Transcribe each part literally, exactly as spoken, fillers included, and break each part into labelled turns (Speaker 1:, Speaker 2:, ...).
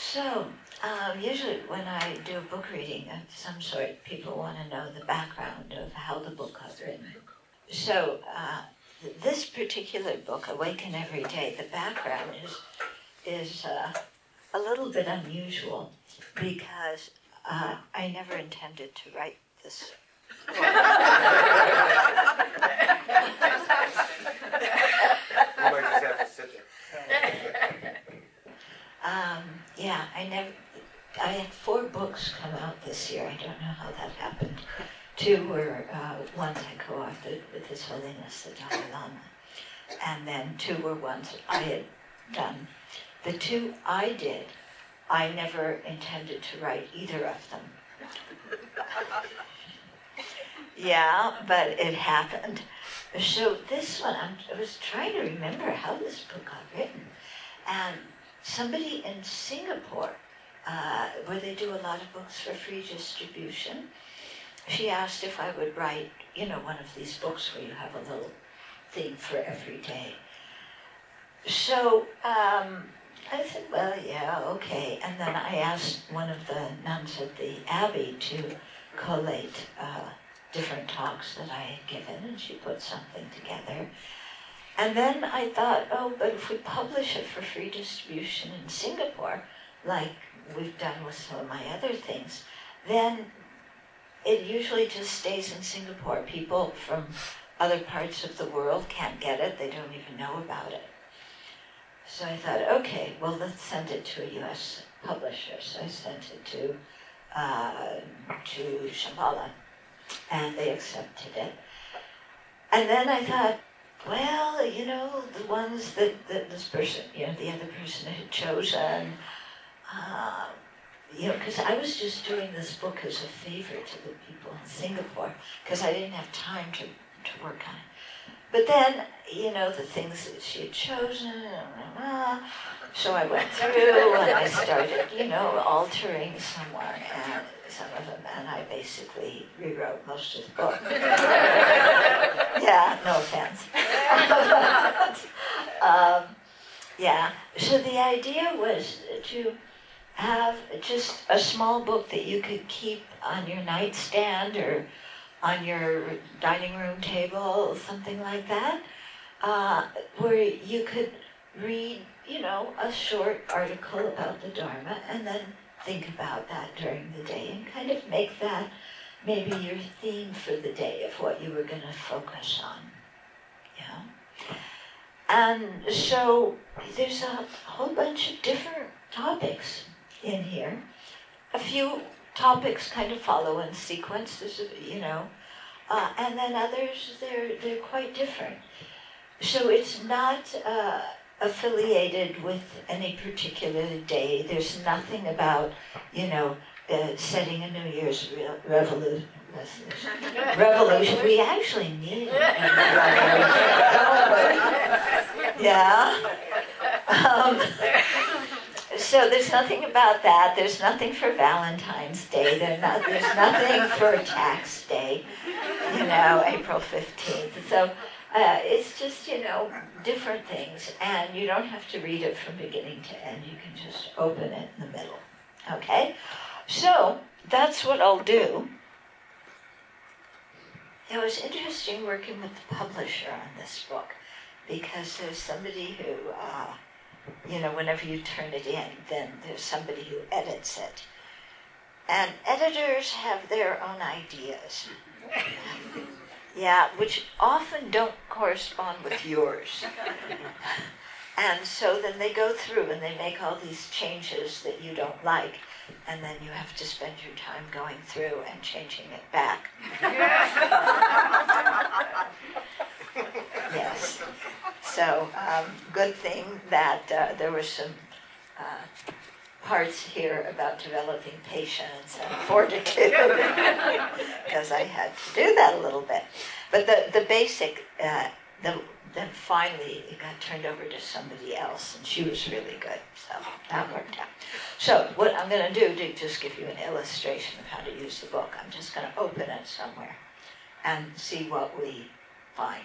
Speaker 1: So, um, usually when I do a book reading of some sort, people want to know the background of how the book got written. So, uh, th- this particular book, Awaken Every Day, the background is is uh, a little bit unusual because uh, I never intended to write this book.
Speaker 2: You might just have to sit there.
Speaker 1: Um, yeah, I never. I had four books come out this year. I don't know how that happened. Two were uh, ones I co-authored with His Holiness the Dalai Lama, and then two were ones I had done. The two I did, I never intended to write either of them. Yeah, but it happened. So this one, I'm, I was trying to remember how this book got written, and somebody in Singapore, uh, where they do a lot of books for free distribution, she asked if I would write, you know, one of these books where you have a little thing for every day. So um, I said, well, yeah, okay. And then I asked one of the nuns at the Abbey to collate uh, different talks that I had given, and she put something together. And then I thought, oh, but if we publish it for free distribution in Singapore, like we've done with some of my other things, then it usually just stays in Singapore. People from other parts of the world can't get it. They don't even know about it. So I thought, okay, well, let's send it to a U S publisher. So I sent it to uh, to Shambhala, and they accepted it. And then I thought, well, you know, the ones that, that this person, you know, the other person had chosen, uh, you know, because I was just doing this book as a favor to the people in Singapore, because I didn't have time to, to work on it. But then, you know, the things that she had chosen, so I went through and I started, you know, altering somewhere, and some of them, and I basically rewrote most of the book. Yeah, no offense. um, yeah, so the idea was to have just a small book that you could keep on your nightstand or on your dining room table, something like that, uh, where you could read, you know, a short article about the Dharma and then think about that during the day and kind of make that maybe your theme for the day of what you were going to focus on. Yeah. And so there's a whole bunch of different topics in here. A few topics kind of follow in sequence, there's a, you know, uh, and then others, they're, they're quite different. So it's not uh, affiliated with any particular day. There's nothing about, you know, uh, setting a New Year's re- revolution. Revolution. We actually need it. Yeah. Um, so there's nothing about that. There's nothing for Valentine's Day. There's, not, there's nothing for Tax Day, you know, April fifteenth. So uh, it's just, you know, different things. And you don't have to read it from beginning to end. You can just open it in the middle. Okay? So that's what I'll do. It was interesting working with the publisher on this book, because there's somebody who, uh, you know, whenever you turn it in, then there's somebody who edits it. And editors have their own ideas. Yeah, which often don't correspond with yours. And so then they go through and they make all these changes that you don't like, and then you have to spend your time going through and changing it back. Yes. So, um, good thing that uh, there were some uh, parts here about developing patience and fortitude, because I had to do that a little bit. But the, the basic, uh, the, then finally it got turned over to somebody else, and she was really good, so that worked out. So what I'm going to do to just give you an illustration of how to use the book, I'm just going to open it somewhere and see what we find.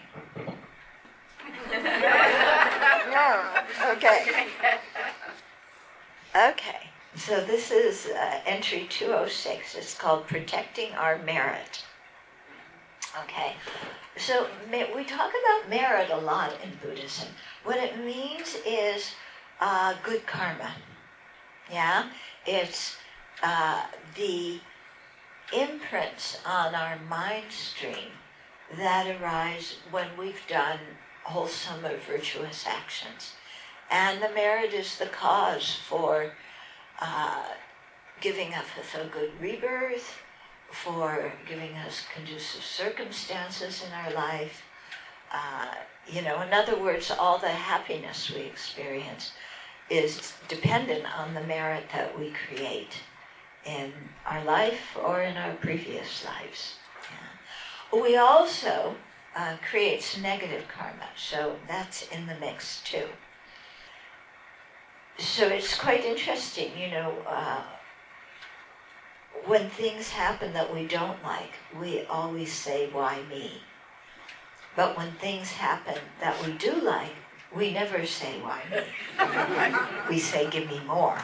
Speaker 1: Okay. Okay. So this is uh, entry two oh six. It's called Protecting Our Merit. Okay, so we talk about merit a lot in Buddhism. What it means is uh, good karma. Yeah, it's uh, the imprints on our mind stream that arise when we've done wholesome or virtuous actions. And the merit is the cause for uh, giving us a good rebirth, for giving us conducive circumstances in our life. Uh, you know, in other words, all the happiness we experience is dependent on the merit that we create in our life or in our previous lives. Yeah. We also uh, create negative karma, so that's in the mix too. So it's quite interesting, you know, uh, when things happen that we don't like, we always say, why me? But when things happen that we do like, we never say, why me? We say, give me more.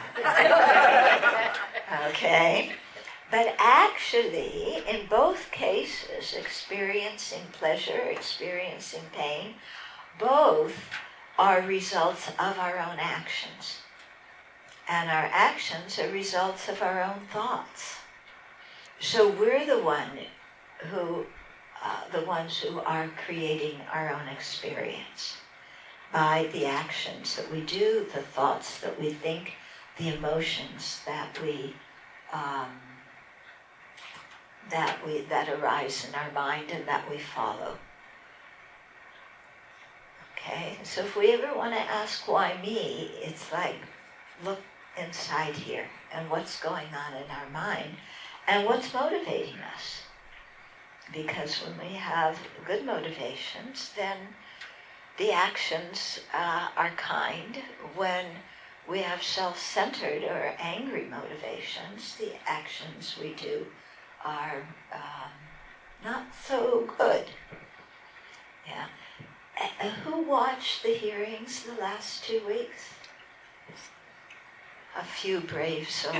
Speaker 1: Okay? But actually, in both cases, experiencing pleasure, experiencing pain, both are results of our own actions. And our actions are results of our own thoughts. So we're the one who, uh, the ones who are creating our own experience by the actions that we do, the thoughts that we think, the emotions that we um, that we that arise in our mind and that we follow. Okay, so if we ever want to ask why me, it's like, look inside here and what's going on in our mind and what's motivating us. Because when we have good motivations, then the actions uh, are kind. When we have self-centered or angry motivations, the actions we do are um, not so good. Yeah. Uh, who watched the hearings the last two weeks? A few brave souls.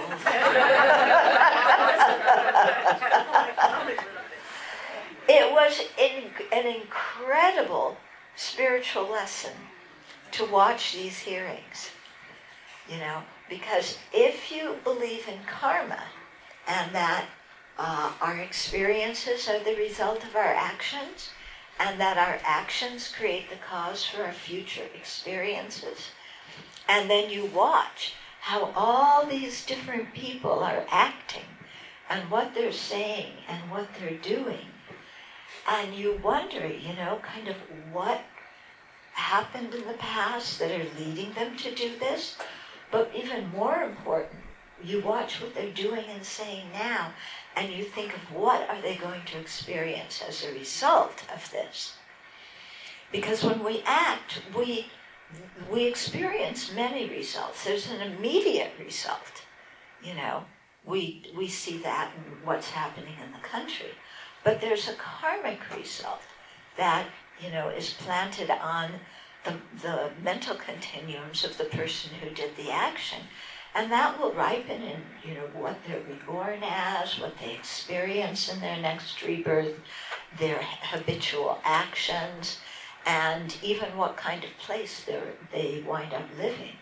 Speaker 1: It was in, an incredible spiritual lesson to watch these hearings, you know, because if you believe in karma and that uh, our experiences are the result of our actions and that our actions create the cause for our future experiences, and then you watch how all these different people are acting and what they're saying and what they're doing, and you wonder, you know, kind of what happened in the past that are leading them to do this. But even more important, you watch what they're doing and saying now, and you think of what are they going to experience as a result of this. Because when we act, we we experience many results. There's an immediate result, you know. We we see that in what's happening in the country. But there's a karmic result that, you know, is planted on the, the mental continuums of the person who did the action. And that will ripen in, you know, what they're reborn as, what they experience in their next rebirth, their habitual actions, and even what kind of place they wind up living.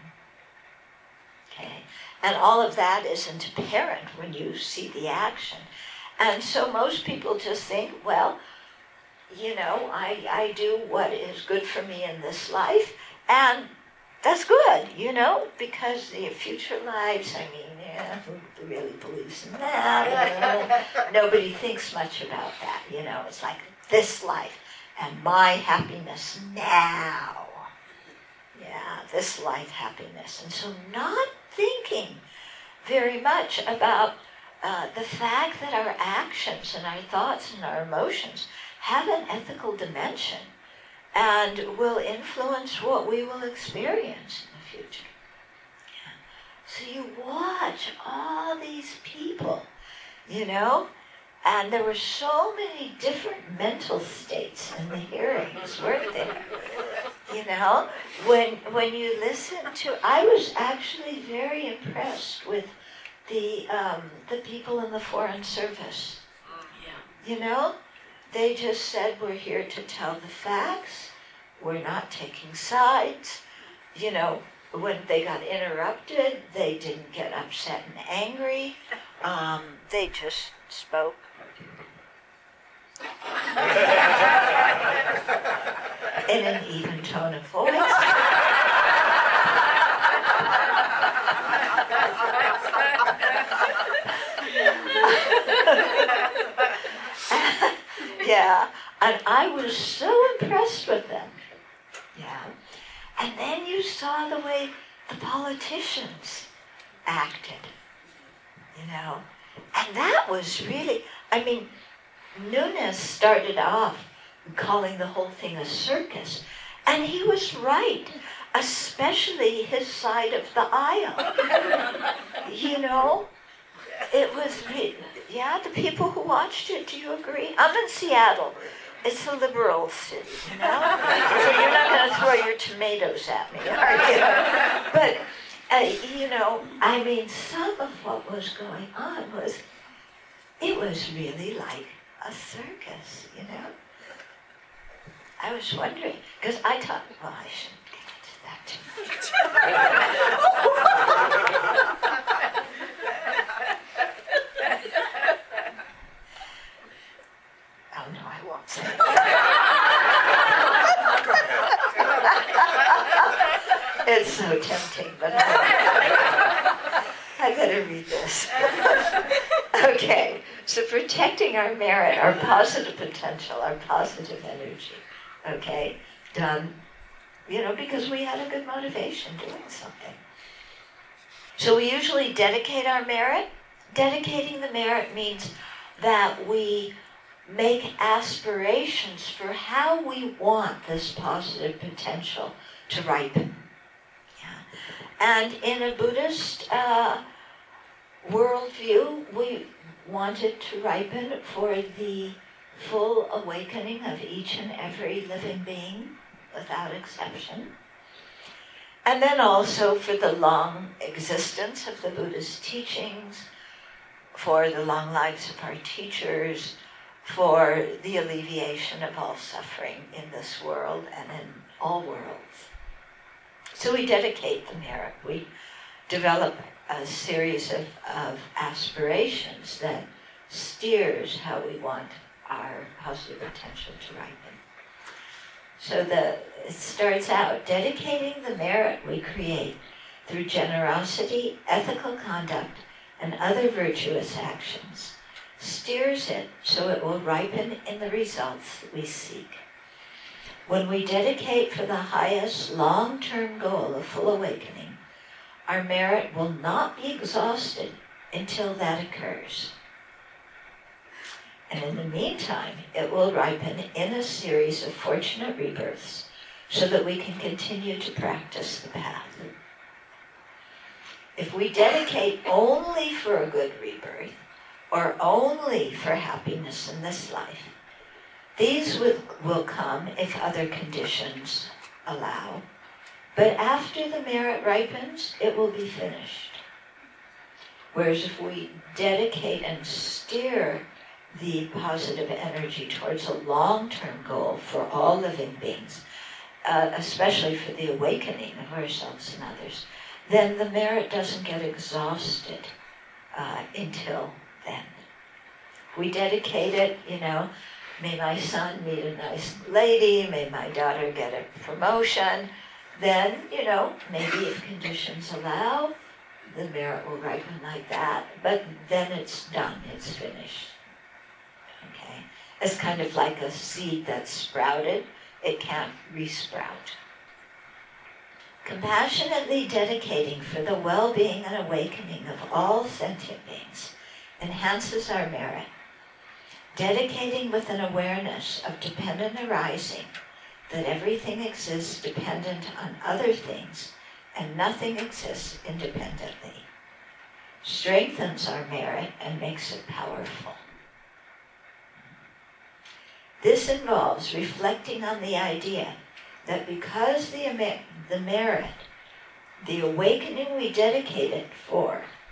Speaker 1: Okay? And all of that isn't apparent when you see the action. And so most people just think, well, you know, I, I do what is good for me in this life, and that's good, you know, because the future lives, I mean, yeah, who really believes in that? Nobody thinks much about that, you know. It's like this life and my happiness now. Yeah, this life happiness. And so not thinking very much about uh, the fact that our actions and our thoughts and our emotions have an ethical dimension and will influence what we will experience in the future. Yeah. So you watch all these people, you know, and there were so many different mental states in the hearings, weren't there? You know, when when you listen to, I was actually very impressed with the um, the people in the Foreign Service.
Speaker 3: Yeah.
Speaker 1: You know, they just said, we're here to tell the facts. We're not taking sides. You know, when they got interrupted, they didn't get upset and angry. Um, they just spoke. In an even tone of voice. Yeah, and I was so impressed with them. Yeah. And then you saw the way the politicians acted, you know. And that was really, I mean, Nunes started off calling the whole thing a circus. And he was right, especially his side of the aisle. You know, it was, yeah, the people who watched it, do you agree? I'm in Seattle. It's a liberal city, you know? So you're not going to throw your tomatoes at me, are you? But, uh, you know, I mean, some of what was going on was, it was really like a circus, you know? I was wondering, because I thought, well, I shouldn't get into that too much. Oh, no, I won't say it. It's so tempting, but I, I better read this. Okay, so protecting our merit, our positive potential, our positive energy. Okay, done. You know, because we had a good motivation doing something. So we usually dedicate our merit. Dedicating the merit means that we make aspirations for how we want this positive potential to ripen. Yeah. And in a Buddhist uh, worldview, we want it to ripen for the full awakening of each and every living being, without exception. And then also for the long existence of the Buddha's teachings, for the long lives of our teachers, for the alleviation of all suffering in this world and in all worlds. So we dedicate the merit. We develop a series of, of aspirations that steers how we want our positive potential to ripen. So the, it starts out, dedicating the merit we create through generosity, ethical conduct, and other virtuous actions, steers it so it will ripen in the results that we seek. When we dedicate for the highest long-term goal of full awakening, our merit will not be exhausted until that occurs. And in the meantime, it will ripen in a series of fortunate rebirths so that we can continue to practice the path. If we dedicate only for a good rebirth, or only for happiness in this life, these will, will come if other conditions allow. But after the merit ripens, it will be finished. Whereas if we dedicate and steer the positive energy towards a long-term goal for all living beings, uh, especially for the awakening of ourselves and others, then the merit doesn't get exhausted uh, until then. We dedicate it, you know, may my son meet a nice lady, may my daughter get a promotion, then, you know, maybe if conditions allow, the merit will ripen like that, but then it's done, it's finished. Okay? It's kind of like a seed that's sprouted, it can't resprout. Compassionately dedicating for the well-being and awakening of all sentient beings enhances our merit. Dedicating with an awareness of dependent arising, that everything exists dependent on other things and nothing exists independently, strengthens our merit and makes it powerful. This involves reflecting on the idea that because the, the merit, the awakening we dedicate it for,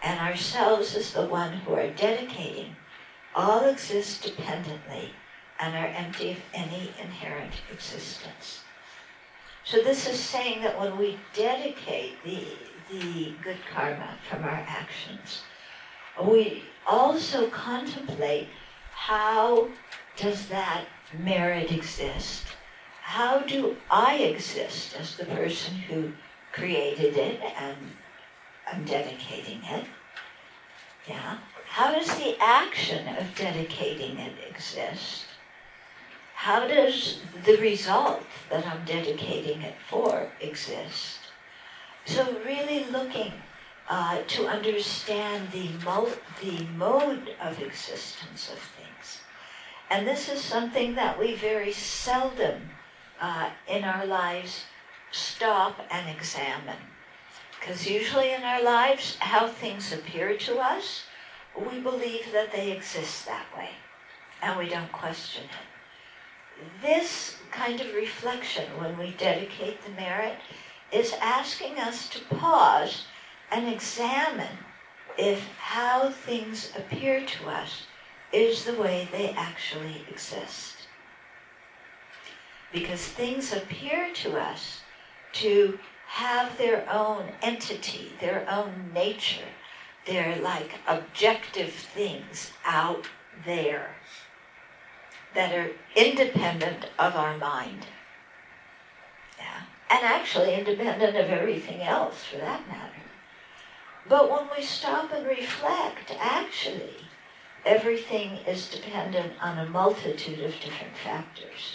Speaker 1: and ourselves as the one who are dedicating, all exist dependently and are empty of any inherent existence. So this is saying that when we dedicate the, the good karma from our actions, we also contemplate, how does that merit exist? How do I exist as the person who created it and I'm dedicating it? Yeah. How does the action of dedicating it exist? How does the result that I'm dedicating it for exist? So really looking uh, to understand the, mo- the mode of existence of things. And this is something that we very seldom uh, in our lives stop and examine. Because usually in our lives, how things appear to us, we believe that they exist that way, and we don't question it. This kind of reflection, when we dedicate the merit, is asking us to pause and examine if how things appear to us is the way they actually exist. Because things appear to us to have their own entity, their own nature. They're like objective things out there that are independent of our mind. Yeah. And actually independent of everything else, for that matter. But when we stop and reflect, actually, everything is dependent on a multitude of different factors.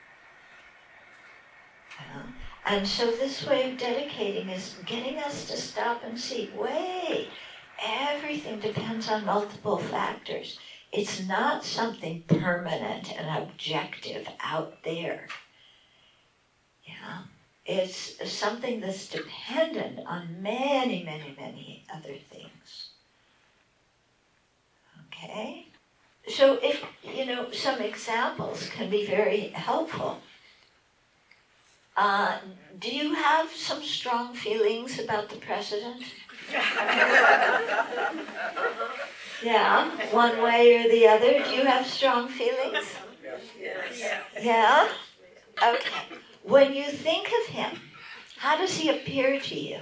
Speaker 1: Yeah. And so this way of dedicating is getting us to stop and see, wait, everything depends on multiple factors. It's not something permanent and objective out there. Yeah. It's something that's dependent on many, many, many other things. Okay? So if, you know, some examples can be very helpful. Uh, do you have some strong feelings about the president? Yeah, one way or the other. Do you have strong feelings?
Speaker 3: Yes.
Speaker 1: Yeah? Okay. When you think of him, how does he appear to you?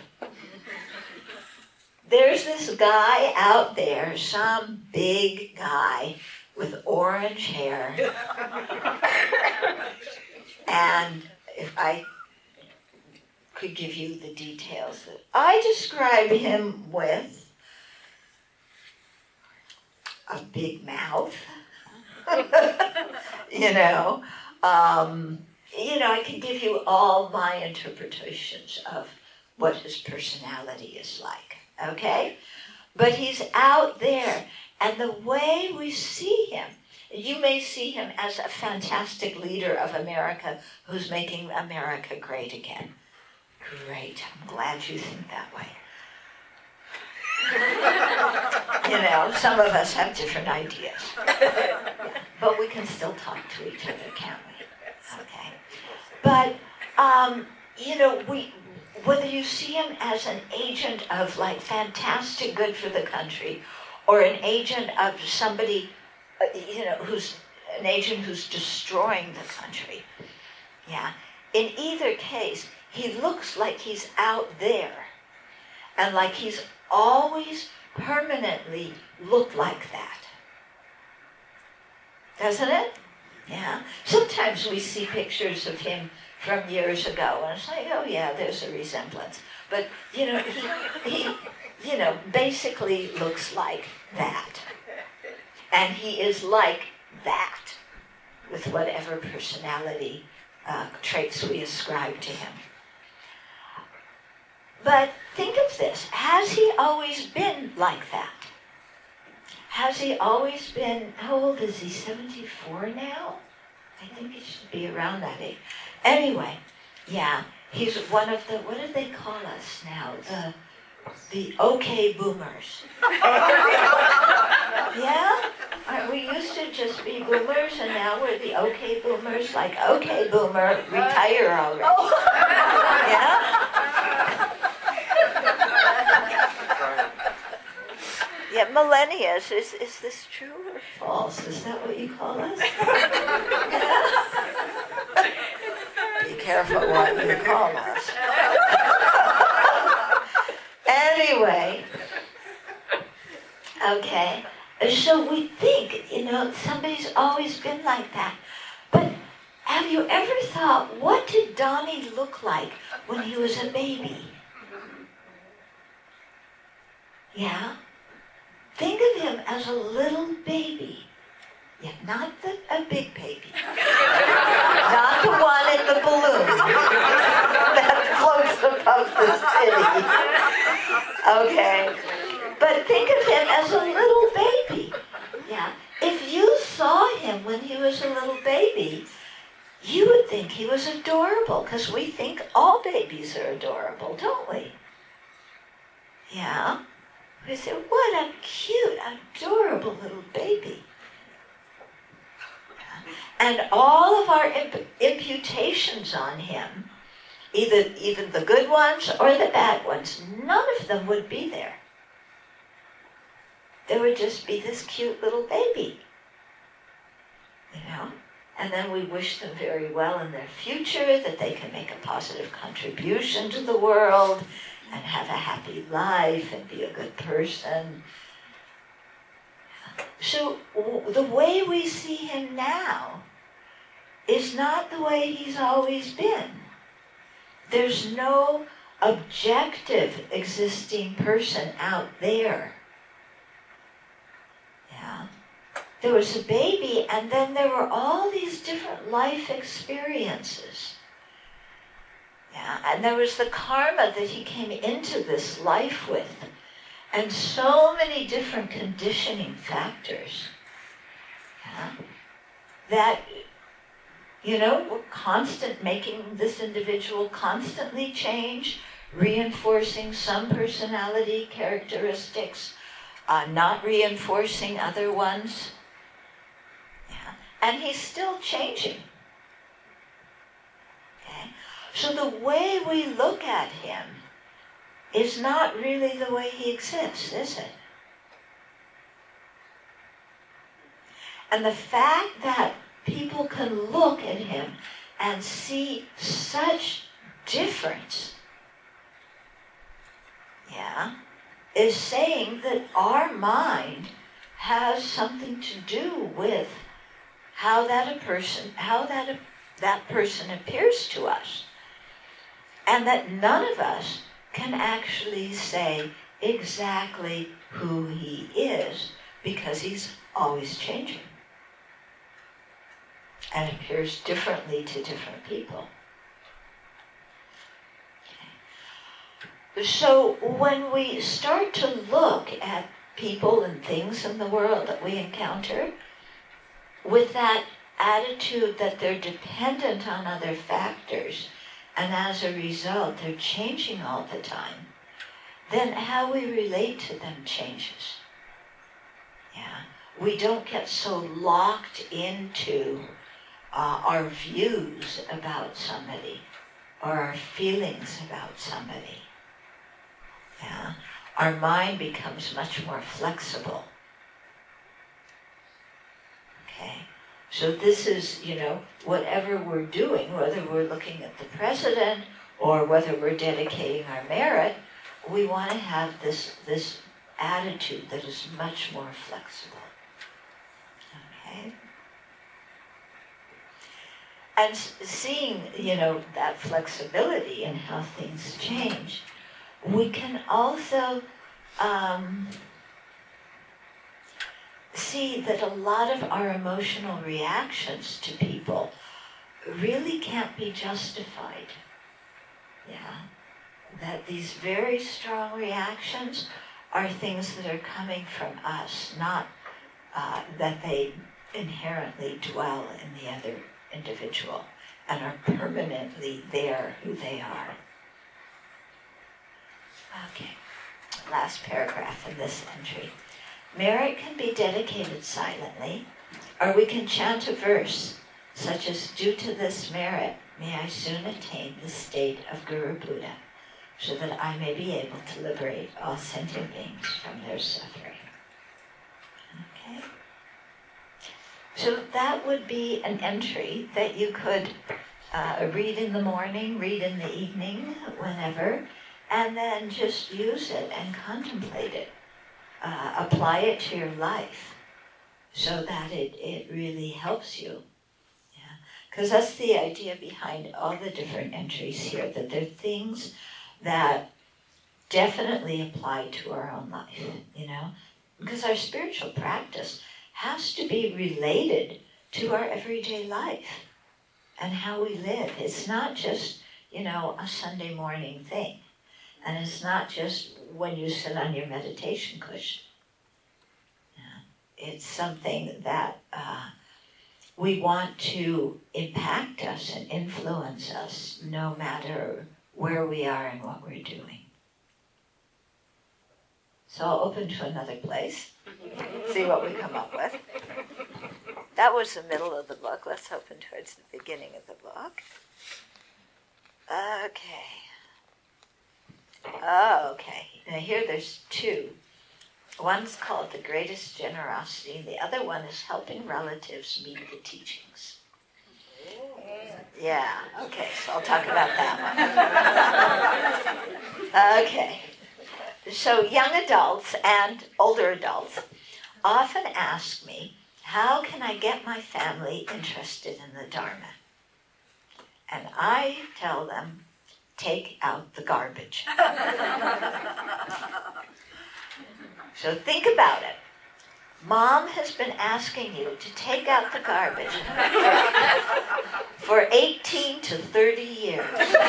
Speaker 1: There's this guy out there, some big guy with orange hair. And if I could give you the details, I describe him with a big mouth, you know. Um, you know, I can give you all my interpretations of what his personality is like, okay? But he's out there, and the way we see him, you may see him as a fantastic leader of America who's making America great again. Great, I'm glad you think that way. You know, some of us have different ideas. Yeah. But we can still talk to each other, can't we? Okay. But, um, you know, we, whether you see him as an agent of, like, fantastic good for the country, or an agent of somebody, uh, you know, who's an agent who's destroying the country, yeah, in either case, he looks like he's out there, and like he's always permanently looked like that. Doesn't it? Yeah. Sometimes we see pictures of him from years ago, and it's like, oh yeah, there's a resemblance. But, you know, he, he you know, basically looks like that. And he is like that, with whatever personality uh, traits we ascribe to him. But think of this. Has he always been like that? Has he always been, how old is he, seventy-four now? I think he should be around that age. Anyway, yeah, he's one of the, what do they call us now? The, the okay boomers. Yeah? Aren't we used to just be boomers, and now we're the okay boomers? Like, okay boomer, retire already. Yeah? Yeah, millennials. Is is this true or false? Is that what you call us? Be careful what you call us. Anyway, okay. So we think, you know, somebody's always been like that. But have you ever thought, what did Donnie look like when he was a baby? Yeah? Think of him as a little baby. Yeah, not the, a big baby. Not the one in the balloon that floats above the city. Okay? But think of him as a little baby. Yeah? If you saw him when he was a little baby, you would think he was adorable, because we think all babies are adorable, don't we? Yeah? We say, what a cute, adorable little baby. And all of our imp- imputations on him, either even the good ones or the bad ones, none of them would be there. There would just be this cute little baby. You know? And then we wish them very well in their future, that they can make a positive contribution to the world and have a happy life and be a good person. So w- the way we see him now is not the way he's always been. There's no objective existing person out there. Yeah. There was a baby, and then there were all these different life experiences. Yeah, and there was the karma that he came into this life with, and so many different conditioning factors. Yeah, that, you know, were constant, making this individual constantly change, reinforcing some personality characteristics, uh, not reinforcing other ones. Yeah, and he's still changing. Okay, so the way we look at him is not really the way he exists, is it? And the fact that people can look at him and see such difference, yeah, is saying that our mind has something to do with how that a person, how that a, that person appears to us, and that none of us can actually say exactly who he is, because he's always changing and appears differently to different people. Okay. So when we start to look at people and things in the world that we encounter with that attitude that they're dependent on other factors, and as a result they're changing all the time, then how we relate to them changes. Yeah, we don't get so locked into uh, our views about somebody or our feelings about somebody. Yeah, our mind becomes much more flexible. Okay. So this is, you know, whatever we're doing, whether we're looking at the president or whether we're dedicating our merit, we want to have this, this attitude that is much more flexible. Okay? And seeing, you know, that flexibility and how things change, we can also um, see that a lot of our emotional reactions to people really can't be justified. Yeah, that these very strong reactions are things that are coming from us, not uh, that they inherently dwell in the other individual and are permanently there who they are. Okay, last paragraph in this entry. Merit can be dedicated silently, or we can chant a verse, such as, due to this merit, may I soon attain the state of Guru Buddha, so that I may be able to liberate all sentient beings from their suffering. that would be an entry that you could uh, read in the morning, read in the evening, whenever, and then just use it and contemplate it. Uh, apply it to your life so that it, it really helps you. Yeah, because that's the idea behind all the different entries here, that they're things that definitely apply to our own life, you know? Because our spiritual practice has to be related to our everyday life and how we live. It's not just, you know, a Sunday morning thing. And it's not just when you sit on your meditation cushion. Yeah. It's something that uh, we want to impact us and influence us no matter where we are and what we're doing. So I'll open to another place, see what we come up with. That was the middle of the book. Let's open towards the beginning of the book. Okay. Oh, okay. Now here there's two. One's called The Greatest Generosity, and the other one is Helping Relatives Meet the Teachings. Yeah, okay, so I'll talk about that one. Okay. So young adults and older adults often ask me, how can I get my family interested in the Dharma? And I tell them, take out the garbage. So think about it. Mom has been asking you to take out the garbage for eighteen to thirty years.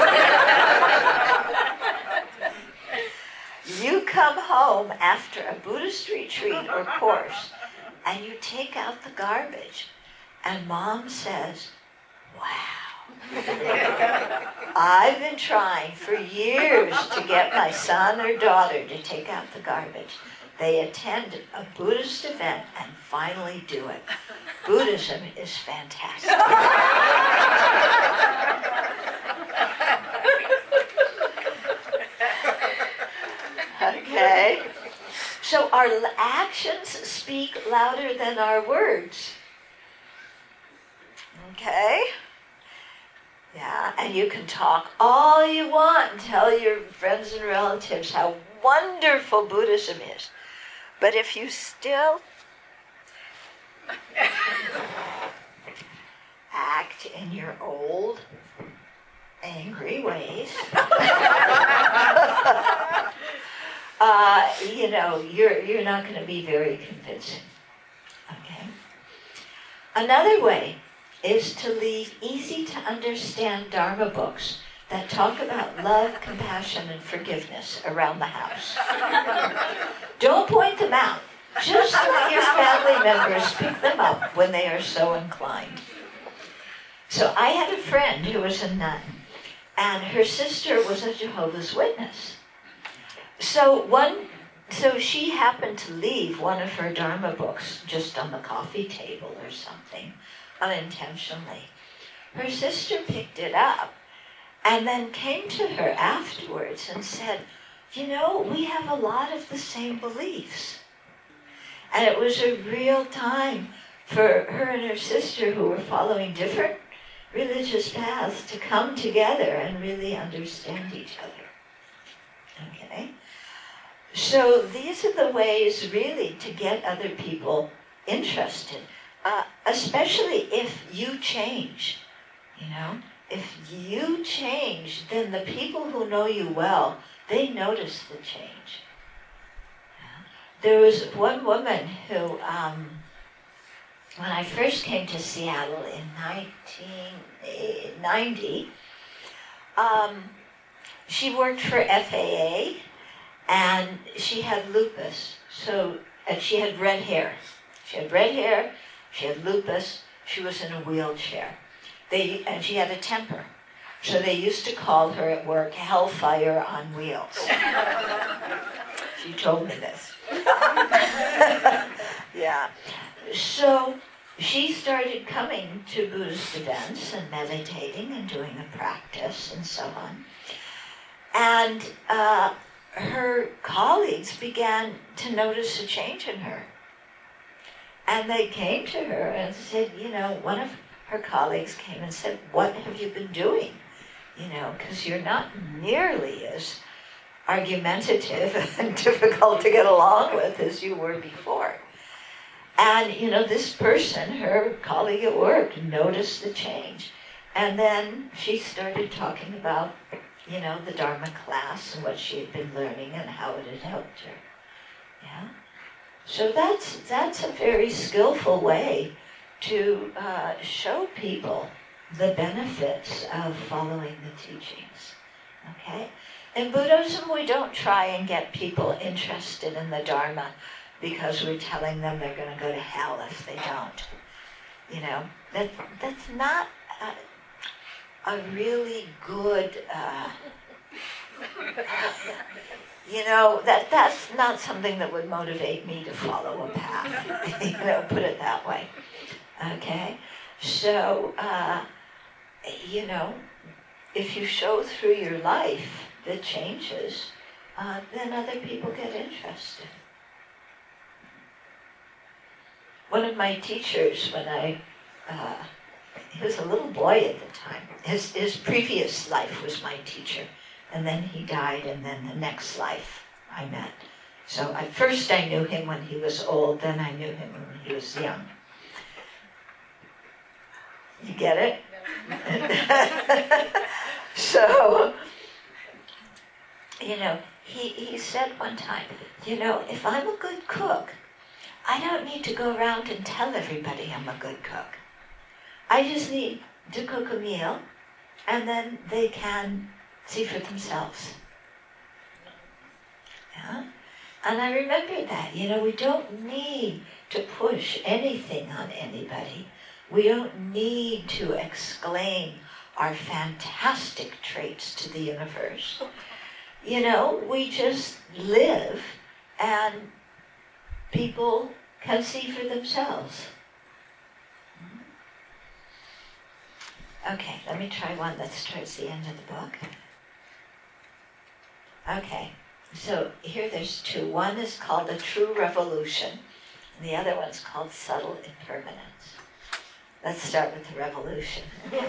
Speaker 1: You come home after a Buddhist retreat or course and you take out the garbage and Mom says, wow, I've been trying for years to get my son or daughter to take out the garbage. They attend a Buddhist event and finally do it. Buddhism is fantastic. Okay? So our actions speak louder than our words. Okay? Yeah, and you can talk all you want and tell your friends and relatives how wonderful Buddhism is. But if you still act in your old, angry ways, uh, you know, you're you're not going to be very convincing. Okay. Another way is to leave easy-to-understand Dharma books that talk about love, compassion, and forgiveness around the house. Don't point them out. Just let your family members pick them up when they are so inclined. So I had a friend who was a nun, and her sister was a Jehovah's Witness. So one, so she happened to leave one of her Dharma books just on the coffee table or something, unintentionally. Her sister picked it up and then came to her afterwards and said, you know, we have a lot of the same beliefs. And it was a real time for her and her sister, who were following different religious paths, to come together and really understand each other. Okay? So these are the ways really to get other people interested, uh, especially if you change, you know? If you change, then the people who know you well, they notice the change. There was one woman who, um, when I first came to Seattle in nineteen ninety, um, she worked for F A A, and she had lupus. So, and she had red hair. She had red hair, she had lupus, she was in a wheelchair. They, and she had a temper. So they used to call her at work Hellfire on Wheels. She told me this. Yeah. So she started coming to Buddhist events and meditating and doing a practice and so on. And uh, her colleagues began to notice a change in her. And they came to her and said, you know, one of her colleagues came and said, what have you been doing? You know, because you're not nearly as argumentative and difficult to get along with as you were before. And, you know, this person, her colleague at work, noticed the change. And then she started talking about, you know, the Dharma class and what she had been learning and how it had helped her. Yeah? So that's, that's a very skillful way to uh, show people the benefits of following the teachings. Okay? In Buddhism, we don't try and get people interested in the Dharma because we're telling them they're going to go to hell if they don't. You know, that that's not a, a really good, uh, you know, that that's not something that would motivate me to follow a path, you know, put it that way. Okay? So, uh, you know, if you show through your life the changes, uh, then other people get interested. One of my teachers, when I, uh, he was a little boy at the time. His, his previous life was my teacher, and then he died, and then the next life I met. So at first I knew him when he was old, then I knew him when he was young. You get it? So, you know, he, he said one time, you know, if I'm a good cook, I don't need to go around and tell everybody I'm a good cook. I just need to cook a meal, and then they can see for themselves. Yeah? And I remember that, you know, we don't need to push anything on anybody. We don't need to exclaim our fantastic traits to the universe. You know, we just live and people can see for themselves. Okay, let me try one that's towards the end of the book. Okay, so here there's two. One is called A True Revolution, and the other one's called Subtle Impermanence. Let's start with the revolution.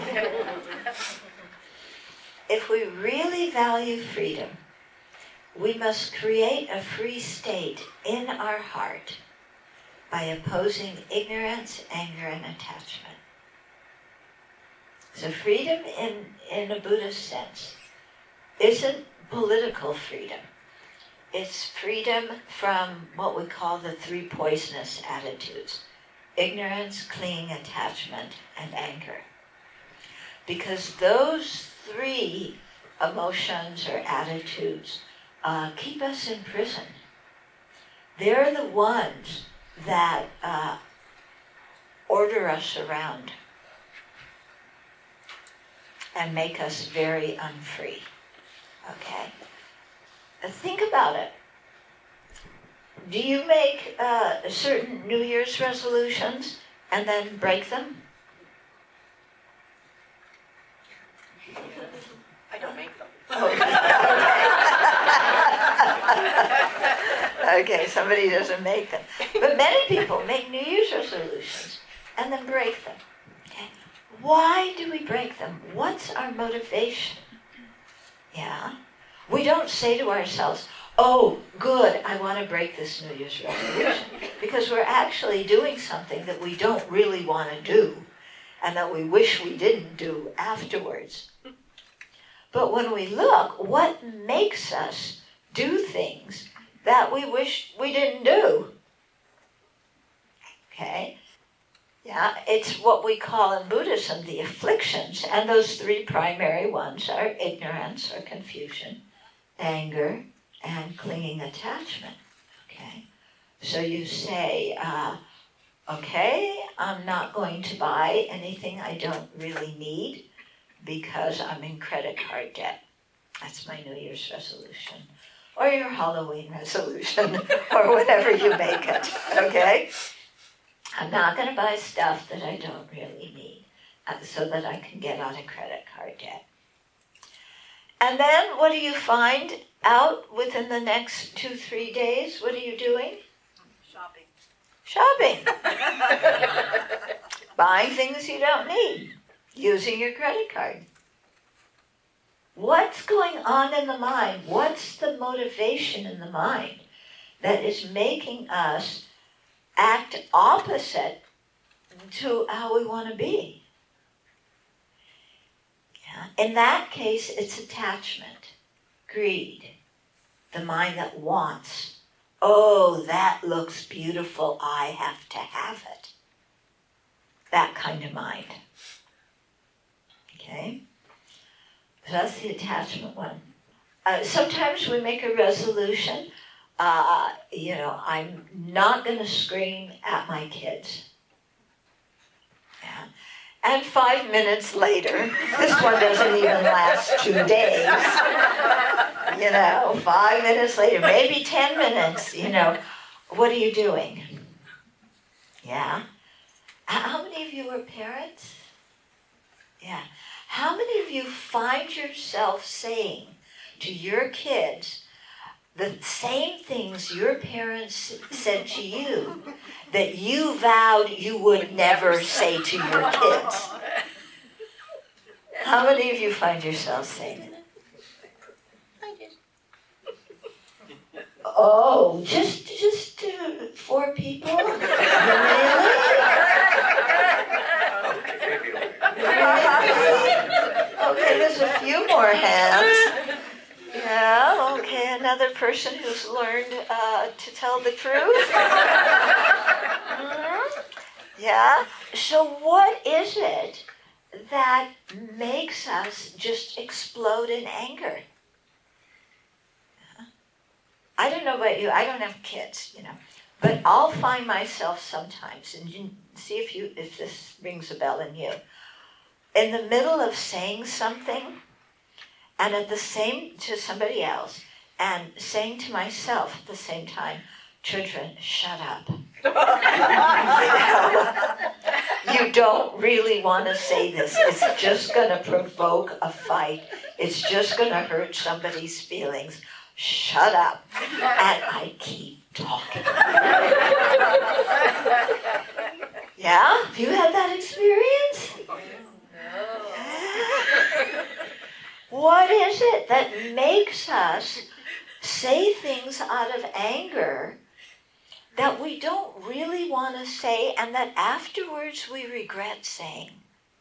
Speaker 1: If we really value freedom, we must create a free state in our heart by opposing ignorance, anger, and attachment. So freedom in, in a Buddhist sense isn't political freedom. It's freedom from what we call the three poisonous attitudes: ignorance, clinging, attachment, and anger. Because those three emotions or attitudes uh, keep us in prison. They're the ones that uh, order us around and make us very unfree. Okay? Think about it. Do you make uh, certain New Year's resolutions and then break them?
Speaker 3: I don't make them.
Speaker 1: Okay. Okay, somebody doesn't make them. But many people make New Year's resolutions and then break them. Okay? Why do we break them? What's our motivation? Yeah? We don't say to ourselves, oh, good, I want to break this New Year's resolution. Because we're actually doing something that we don't really want to do and that we wish we didn't do afterwards. But when we look, what makes us do things that we wish we didn't do? Okay? Yeah, it's what we call in Buddhism the afflictions. And those three primary ones are ignorance or confusion, anger, and clinging attachment. Okay? So you say, uh, okay, I'm not going to buy anything I don't really need because I'm in credit card debt. That's my New Year's resolution. Or your Halloween resolution, or whatever you make it, okay? I'm not going to buy stuff that I don't really need uh, so that I can get out of credit card debt. And then what do you find out within the next two, three days? What are you doing?
Speaker 3: Shopping.
Speaker 1: Shopping. Buying things you don't need. Using your credit card. What's going on in the mind? What's the motivation in the mind that is making us act opposite to how we want to be? Yeah. In that case, it's attachment, greed, the mind that wants. Oh, that looks beautiful, I have to have it. That kind of mind. Okay? So that's the attachment one. Uh, sometimes we make a resolution. Uh, you know, I'm not going to scream at my kids. Yeah. And five minutes later, this one doesn't even last two days. You know, five minutes later, maybe ten minutes, you know, what are you doing? Yeah. How many of you are parents? Yeah. How many of you find yourself saying to your kids the same things your parents said to you that you vowed you would never say to your kids? How many of you find yourself saying it? Oh, just just uh, four people? Really? Okay, there's a few more hands. Yeah, okay, another person who's learned uh, to tell the truth. Mm-hmm. Yeah, so what is it that makes us just explode in anger? I don't know about you, I don't have kids, you know, but I'll find myself sometimes, and you see if you if this rings a bell in you, in the middle of saying something, and at the same, to somebody else, and saying to myself at the same time, children, shut up. You know, you don't really want to say this. It's just going to provoke a fight. It's just going to hurt somebody's feelings. Shut up. And I keep talking. Yeah? Have you had that experience? Yeah. What is it that makes us say things out of anger that we don't really want to say and that afterwards we regret saying?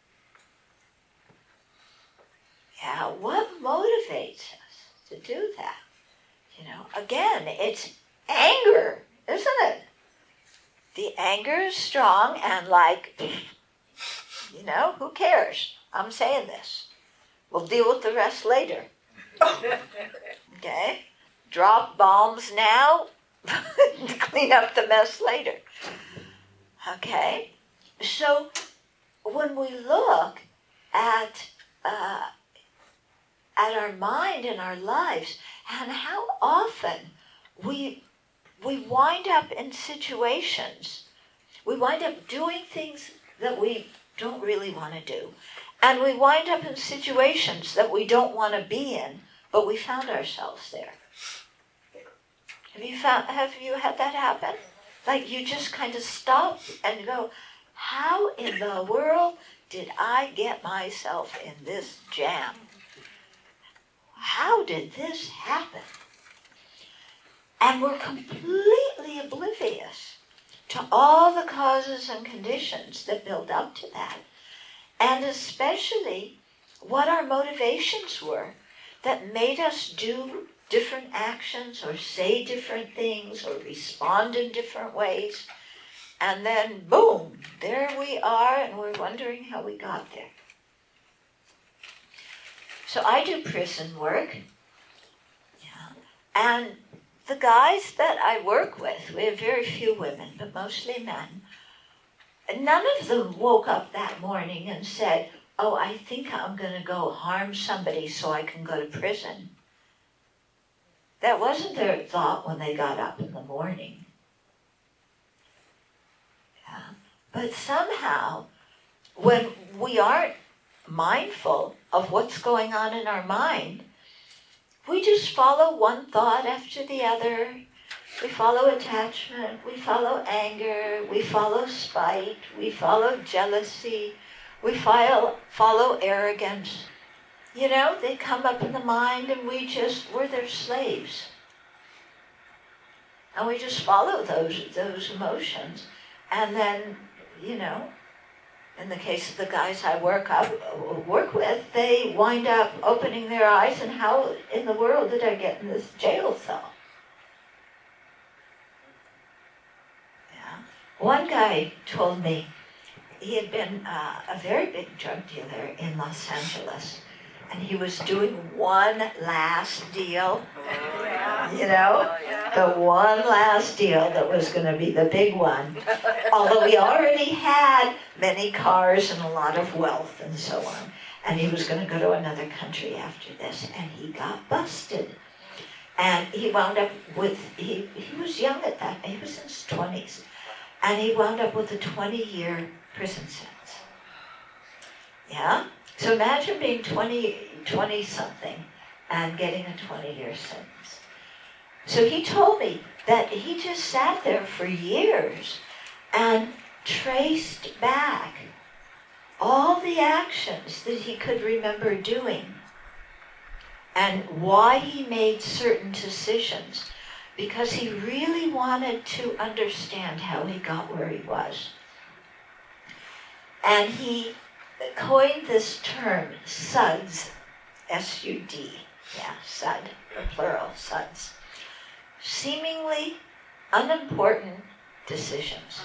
Speaker 1: Yeah, what motivates us to do that? You know, again, it's anger, isn't it? The anger is strong and like, you know, who cares? I'm saying this. We'll deal with the rest later. Okay? Drop bombs now, clean up the mess later. Okay? So when we look at uh, at our mind and our lives, and how often we we wind up in situations, we wind up doing things that we don't really want to do. And we wind up in situations that we don't want to be in, but we found ourselves there. Have you found, have you had that happen? Like you just kind of stop and go, how in the world did I get myself in this jam? How did this happen? And we're completely oblivious to all the causes and conditions that build up to that. And especially what our motivations were that made us do different actions or say different things or respond in different ways. And then, boom, there we are, and we're wondering how we got there. So I do prison work. Yeah. And the guys that I work with, we have very few women, but mostly men, none of them woke up that morning and said, oh, I think I'm going to go harm somebody so I can go to prison. That wasn't their thought when they got up in the morning. Yeah. But somehow, when we aren't mindful of what's going on in our mind, we just follow one thought after the other, We follow attachment, we follow anger, we follow spite, we follow jealousy, we follow, follow arrogance. You know, they come up in the mind and we just, we're their slaves. And we just follow those, those emotions. And then, you know, in the case of the guys I work up, work with, they wind up opening their eyes and how in the world did I get in this jail cell? Yeah. One guy told me he had been uh, a very big drug dealer in Los Angeles, and he was doing one last deal, you know, the one last deal that was going to be the big one. Although he already had many cars and a lot of wealth and so on. And he was going to go to another country after this, and he got busted. And he wound up with, he, he was young at that, he was in his twenties, and he wound up with a twenty-year prison sentence. Yeah? So imagine being twenty, twenty-something and getting a twenty-year sentence. So he told me that he just sat there for years and traced back all the actions that he could remember doing and why he made certain decisions, because he really wanted to understand how he got where he was. And he coined this term, SUDS, S U D, yeah, SUD, or plural, SUDS. Seemingly unimportant decisions.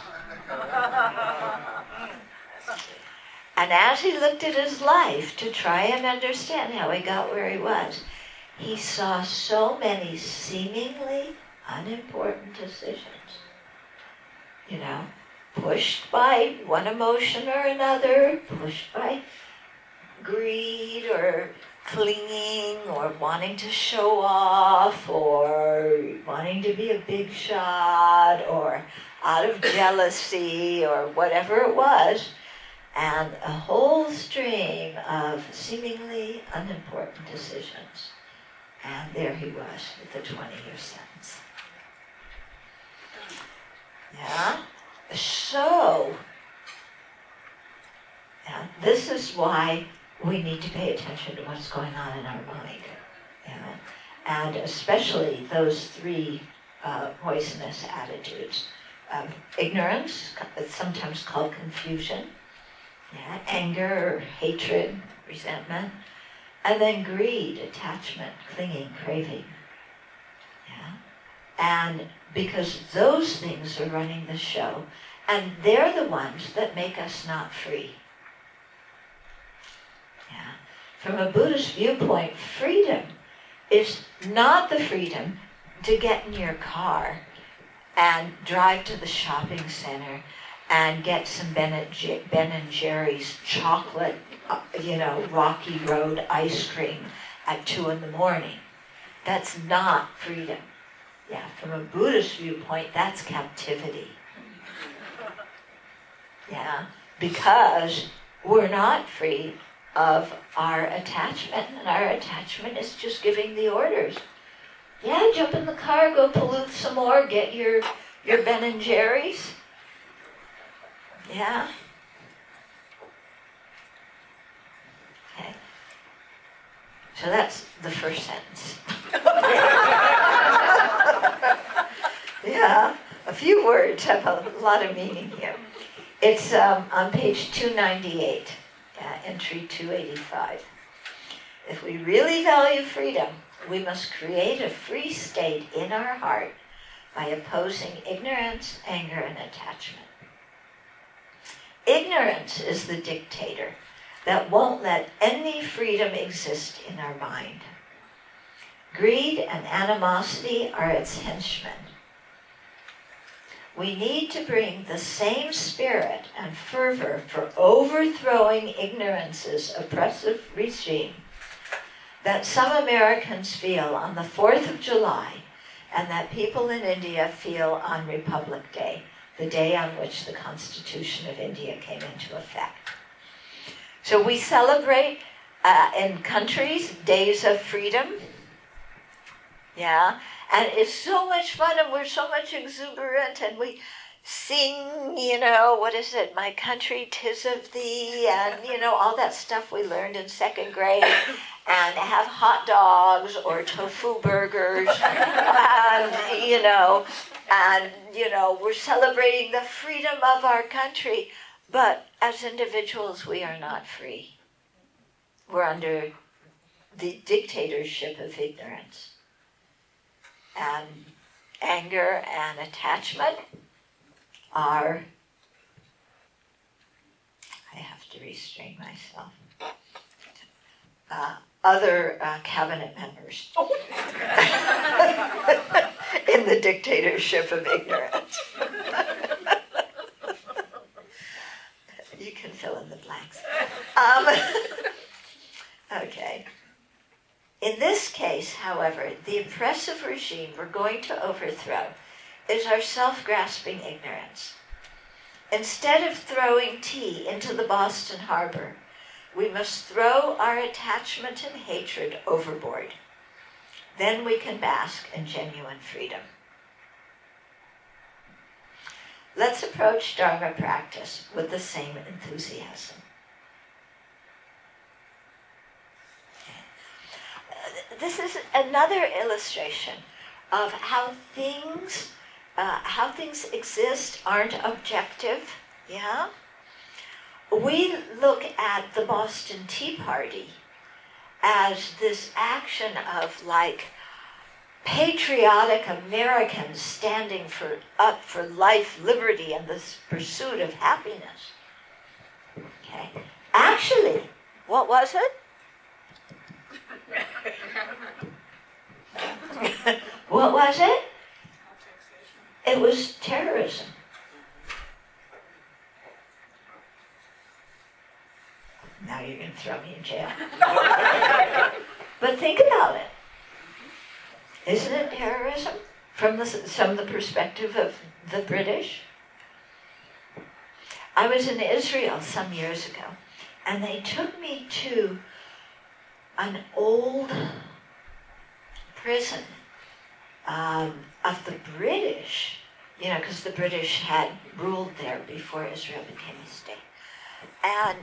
Speaker 1: And as he looked at his life to try and understand how he got where he was, he saw so many seemingly unimportant decisions. You know, pushed by one emotion or another, pushed by greed or clinging or wanting to show off or wanting to be a big shot or out of jealousy or whatever it was, and a whole stream of seemingly unimportant decisions. And there he was with the twenty-year sentence. Yeah? So, yeah, this is why we need to pay attention to what's going on in our mind. You know? And especially those three uh, poisonous attitudes of ignorance, it's sometimes called confusion, yeah, anger, or hatred, resentment, and then greed, attachment, clinging, craving. Yeah? And because those things are running the show, and they're the ones that make us not free. Yeah. From a Buddhist viewpoint, freedom is not the freedom to get in your car and drive to the shopping center and get some Ben and Jerry's chocolate, you know, Rocky Road ice cream at two in the morning. That's not freedom. Yeah, from a Buddhist viewpoint, that's captivity. Yeah, because we're not free of our attachment, and our attachment is just giving the orders. Yeah, jump in the car, go pollute some more, get your, your Ben and Jerry's. Yeah. Okay. So that's the first sentence. Yeah, a few words have a lot of meaning here. It's um, on page two ninety-eight, uh, entry two eighty-five. If we really value freedom, we must create a free state in our heart by opposing ignorance, anger, and attachment. Ignorance is the dictator that won't let any freedom exist in our mind. Greed and animosity are its henchmen. We need to bring the same spirit and fervor for overthrowing ignorance's oppressive regime that some Americans feel on the fourth of July and that people in India feel on Republic Day, the day on which the Constitution of India came into effect. So we celebrate uh, in countries days of freedom, yeah, And it's so much fun, and we're so much exuberant, and we sing, you know, what is it, My Country, 'Tis of Thee, and, you know, all that stuff we learned in second grade, and have hot dogs or tofu burgers, and, you know, and, you know, we're celebrating the freedom of our country, but as individuals, we are not free. We're under the dictatorship of ignorance. And anger and attachment are, I have to restrain myself, uh, other uh, cabinet members in the dictatorship of ignorance. You can fill in the blanks. Um, okay. In this case, however, the oppressive regime we're going to overthrow is our self-grasping ignorance. Instead of throwing tea into the Boston Harbor, we must throw our attachment and hatred overboard. Then we can bask in genuine freedom. Let's approach Dharma practice with the same enthusiasm. This is another illustration of how things, uh, how things exist aren't objective. Yeah, we look at the Boston Tea Party as this action of like patriotic Americans standing for up for life, liberty, and the pursuit of happiness. Okay, actually, what was it? What was it? It was terrorism. Now you're going to throw me in jail. But think about it. Isn't it terrorism from the, from the perspective of the British? I was in Israel some years ago, and they took me to an old prison um, of the British, you know, because the British had ruled there before Israel became a state. And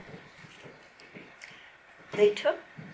Speaker 1: they took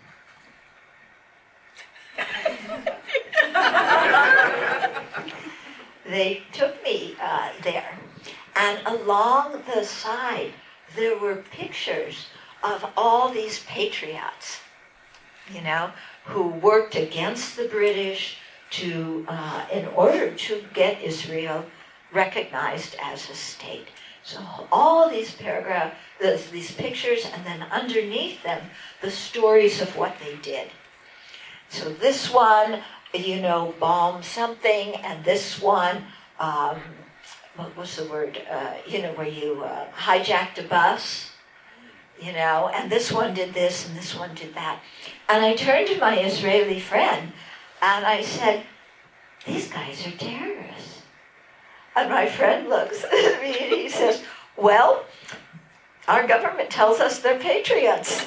Speaker 1: they took me uh, there, and along the side there were pictures of all these patriots, you know, who worked against the British to, uh, in order to get Israel recognized as a state. So all these paragraphs, these pictures, and then underneath them, the stories of what they did. So this one, you know, bombed something, and this one, um, what was the word, uh, you know, where you uh, hijacked a bus, you know, and this one did this, and this one did that. And I turned to my Israeli friend, and I said, these guys are terrorists. And my friend looks at me, and he says, well, our government tells us they're patriots.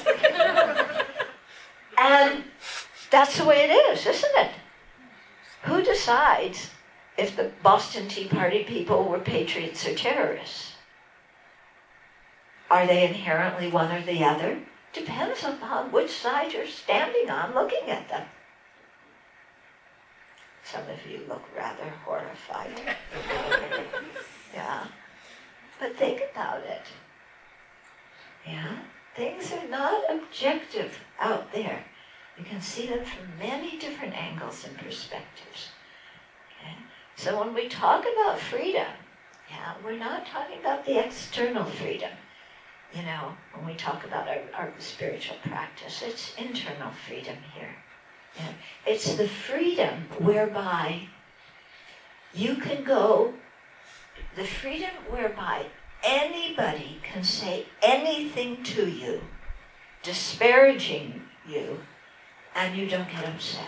Speaker 1: And that's the way it is, isn't it? Who decides if the Boston Tea Party people were patriots or terrorists? Are they inherently one or the other? Depends upon which side you're standing on looking at them. Some of you look rather horrified. Yeah. But think about it. Yeah? Things are not objective out there. You can see them from many different angles and perspectives. Okay? So when we talk about freedom, yeah, we're not talking about the external freedom. You know, when we talk about our, our spiritual practice, it's internal freedom here. You know, it's the freedom whereby you can go, the freedom whereby anybody can say anything to you, disparaging you, and you don't get upset.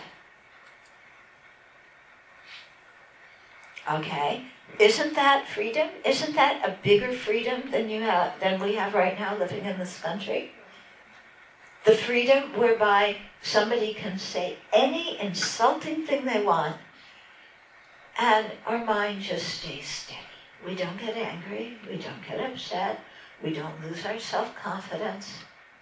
Speaker 1: Okay? Isn't that freedom? Isn't that a bigger freedom than you have than we have right now living in this country? The freedom whereby somebody can say any insulting thing they want, And our mind just stays steady. We don't get angry, we don't get upset, we don't lose our self-confidence.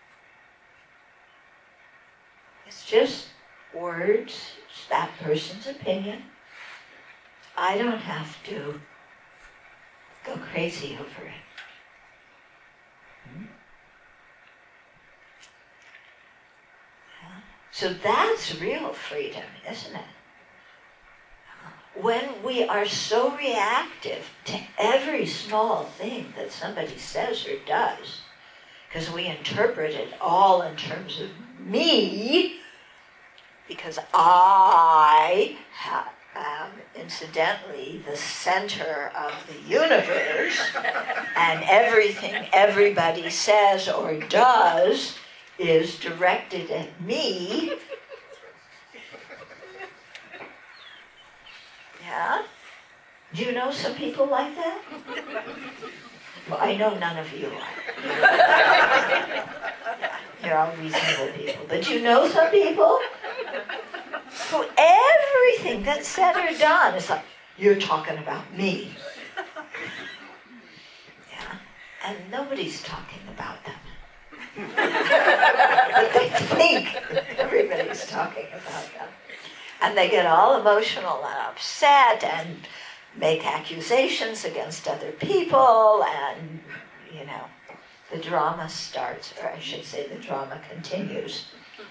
Speaker 1: It's just words, it's that person's opinion. I don't have to go crazy over it. Hmm? Yeah. So that's real freedom, isn't it? When we are so reactive to every small thing that somebody says or does, because we interpret it all in terms of me, because I ha- am incidentally the center of the universe, and everything everybody says or does is directed at me. Yeah? Do you know some people like that? Well, I know none of you are. Yeah, you're all reasonable people. But you know some people who everything that's said or done is like, you're talking about me. Yeah? And nobody's talking about them. But they think everybody's talking about them. And they get all emotional and upset and make accusations against other people, and, you know, the drama starts, or I should say the drama continues.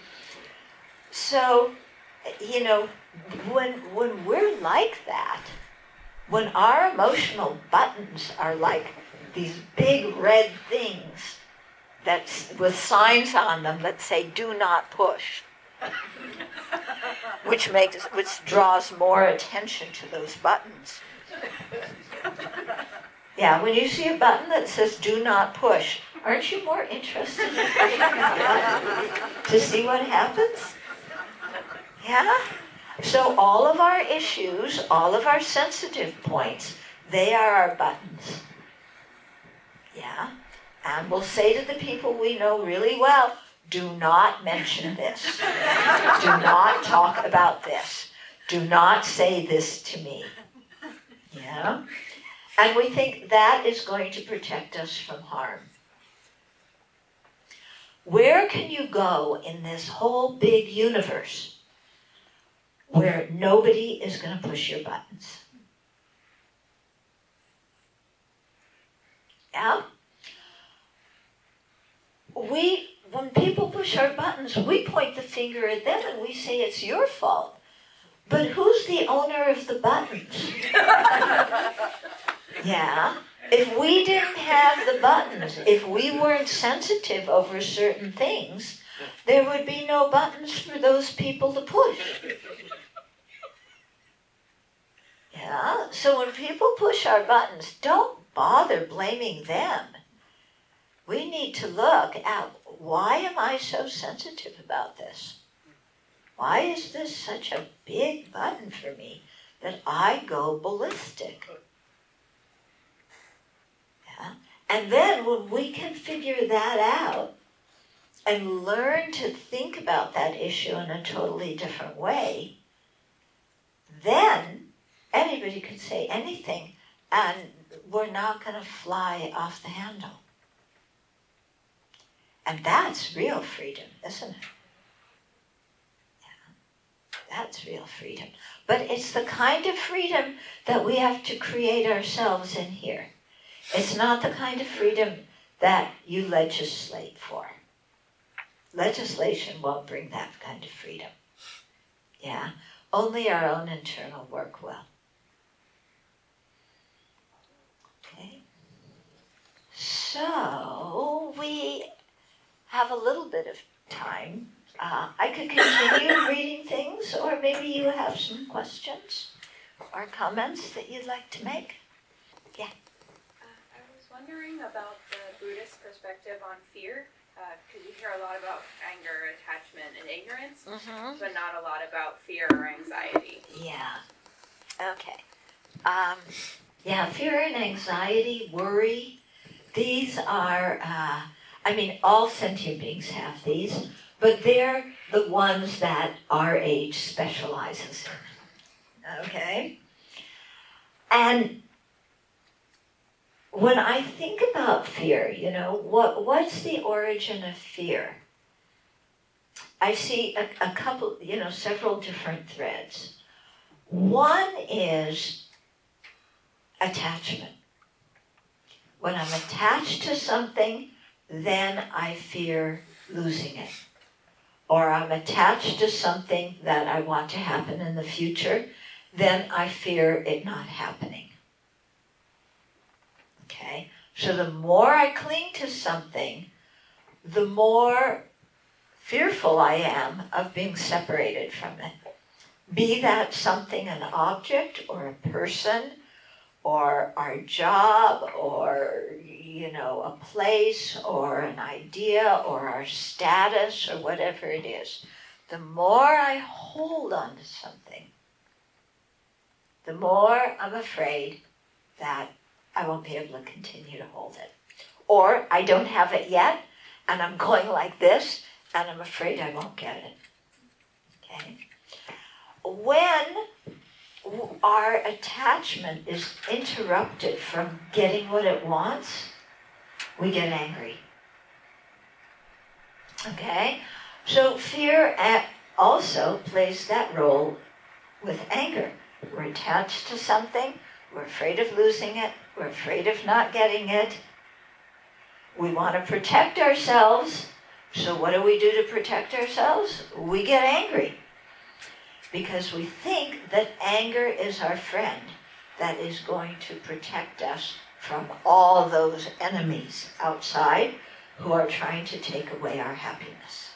Speaker 1: So, you know, when when we're like that, when our emotional buttons are like these big red things that's with signs on them that say, do not push, which makes which draws more attention to those buttons. Yeah, when you see a button that says do not push, aren't you more interested in pushing the button to see what happens? Yeah? So all of our issues, all of our sensitive points, they are our buttons. Yeah? And we'll say to the people we know really well, do not mention this. Do not talk about this. Do not say this to me. Yeah? And we think that is going to protect us from harm. Where can you go in this whole big universe where nobody is going to push your buttons? Yeah? We, when people push our buttons, we point the finger at them and we say it's your fault. But who's the owner of the buttons? Yeah? If we didn't have the buttons, if we weren't sensitive over certain things, there would be no buttons for those people to push. Yeah? So when people push our buttons, don't bother blaming them. We need to look at, why am I so sensitive about this? Why is this such a big button for me that I go ballistic? Yeah? And then when we can figure that out and learn to think about that issue in a totally different way, then anybody could say anything and we're not going to fly off the handle. And that's real freedom, isn't it? Yeah. That's real freedom. But it's the kind of freedom that we have to create ourselves in here. It's not the kind of freedom that you legislate for. Legislation won't bring that kind of freedom. Yeah? Only our own internal work will. Okay? So, we have a little bit of time. Uh, I could continue reading things, or maybe you have some questions or comments that you'd like to make. Yeah.
Speaker 3: Uh, I was wondering about the Buddhist perspective on fear, because uh, you hear a lot about anger, attachment, and ignorance, mm-hmm. but not a lot about fear or anxiety.
Speaker 1: Yeah. Okay. Um, yeah, fear and anxiety, worry, these are... Uh, I mean, all sentient beings have these, but they're the ones that our age specializes in. Okay? And when I think about fear, you know, what what's the origin of fear? I see a, a couple, you know, several different threads. One is attachment. When I'm attached to something, then I fear losing it. Or I'm attached to something that I want to happen in the future, then I fear it not happening. Okay? So the more I cling to something, the more fearful I am of being separated from it. Be that something, an object or a person or our job or, you know, a place or an idea or our status or whatever it is. The more I hold on to something, the more I'm afraid that I won't be able to continue to hold it. Or I don't have it yet and I'm going like this and I'm afraid I won't get it. Okay? When our attachment is interrupted from getting what it wants, we get angry. Okay? So fear also plays that role with anger. We're attached to something, we're afraid of losing it, we're afraid of not getting it. We want to protect ourselves, so what do we do to protect ourselves? We get angry. Because we think that anger is our friend that is going to protect us from all those enemies outside who are trying to take away our happiness.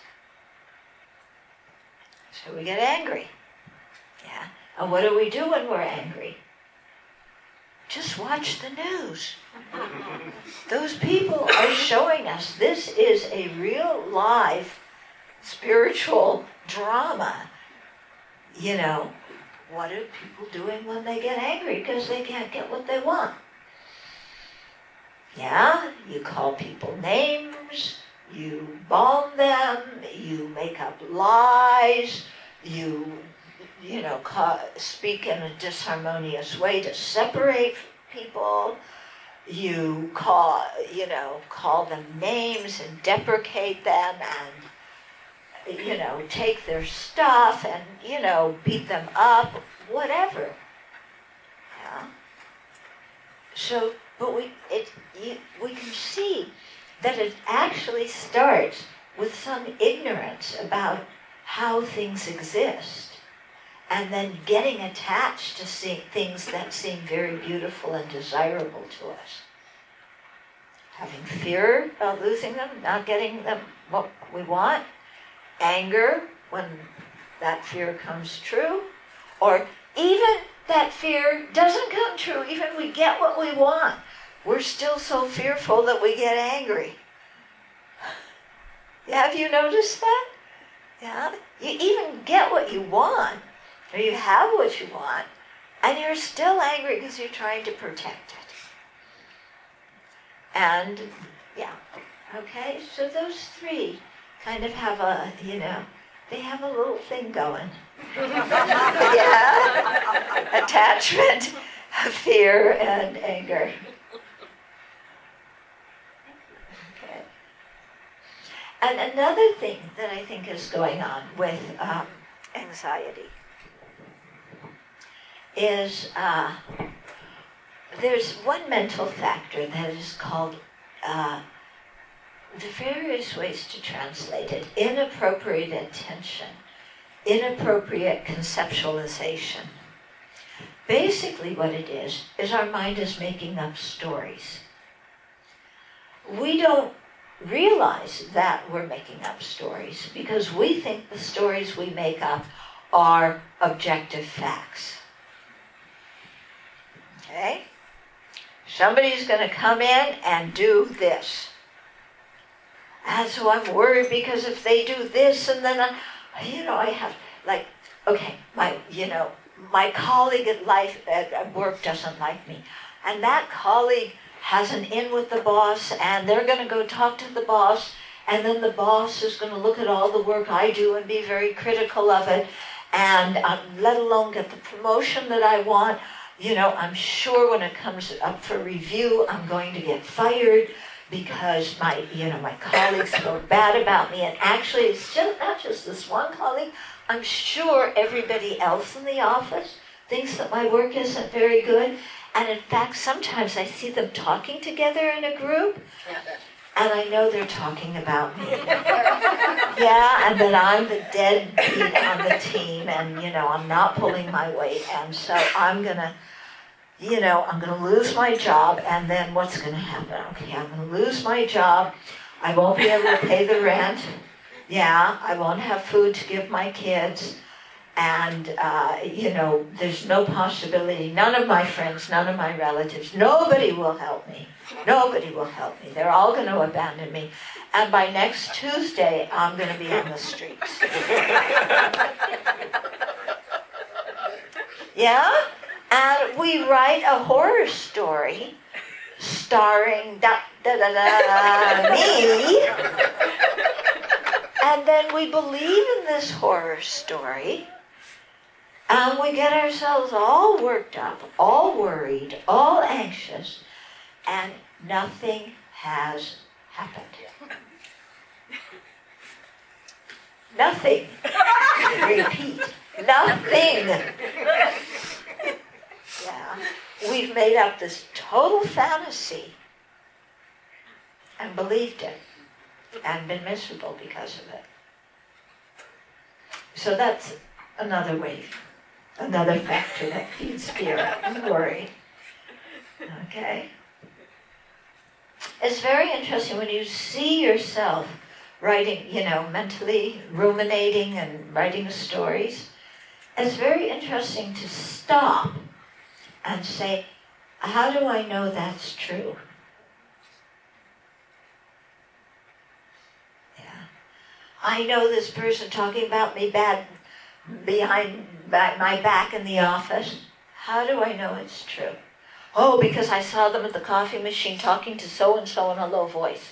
Speaker 1: So we get angry. Yeah. And what do we do when we're angry? Just watch the news. Those people are showing us this is a real live spiritual drama. You know, what are people doing when they get angry because they can't get what they want? Yeah, you call people names, you bomb them, you make up lies, you, you know, ca- speak in a disharmonious way to separate people, you call, you know, call them names and deprecate them and, you know, take their stuff and, you know, beat them up, whatever. Yeah. So, but we, it, you, we can see that it actually starts with some ignorance about how things exist, and then getting attached to see things that seem very beautiful and desirable to us. Having fear about losing them, not getting them what we want, anger when that fear comes true, or even that fear doesn't come true, even we get what we want. We're still so fearful that we get angry. Have you noticed that? Yeah? You even get what you want, or you have what you want, and you're still angry because you're trying to protect it. And, yeah, okay, so those three kind of have a, you know, they have a little thing going. Yeah? Attachment, fear, and anger. Okay. And another thing that I think is going on with um, anxiety is uh, there's one mental factor that is called uh, the various ways to translate it: inappropriate attention, inappropriate conceptualization. Basically what it is, is our mind is making up stories. We don't realize that we're making up stories because we think the stories we make up are objective facts. Okay? Somebody's going to come in and do this. And so I'm worried because if they do this and then, I, you know, I have, like, okay, my, you know, my colleague at life at work doesn't like me. And that colleague has an in with the boss and they're going to go talk to the boss, and then the boss is going to look at all the work I do and be very critical of it, and um, let alone get the promotion that I want. you know, I'm sure when it comes up for review, I'm going to get fired because my, you know, my colleagues spoke bad about me. And actually, it's just not just this one colleague. I'm sure everybody else in the office thinks that my work isn't very good. And in fact, sometimes I see them talking together in a group, and I know they're talking about me. Yeah, and that I'm the deadbeat on the team, and, you know, I'm not pulling my weight, and so I'm going to, you know, I'm going to lose my job, and then what's going to happen? Okay, I'm going to lose my job. I won't be able to pay the rent. Yeah, I won't have food to give my kids. And, uh, you know, there's no possibility. None of my friends, none of my relatives, nobody will help me. Nobody will help me. They're all going to abandon me. And by next Tuesday, I'm going to be on the streets. Yeah? And we write a horror story starring da da da da me. And then we believe in this horror story. And we get ourselves all worked up, all worried, all anxious, and nothing has happened. Nothing. Repeat. Nothing. Yeah. We've made up this total fantasy and believed it and been miserable because of it. So that's another way. Another factor that feeds fear and worry. Okay? It's very interesting when you see yourself writing, you know, mentally ruminating and writing stories. It's very interesting to stop and say, how do I know that's true? Yeah. I know this person talking about me bad behind my back in the office. How do I know it's true? Oh, because I saw them at the coffee machine talking to so-and-so in a low voice.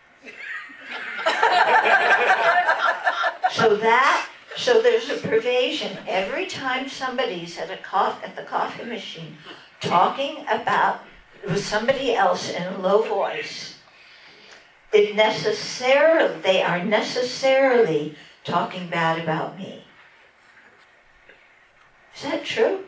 Speaker 1: So that, so there's a pervasion. Every time somebody's at a cof- at the coffee machine talking about with somebody else in a low voice, it necessarily, they are necessarily talking bad about me. Is that true?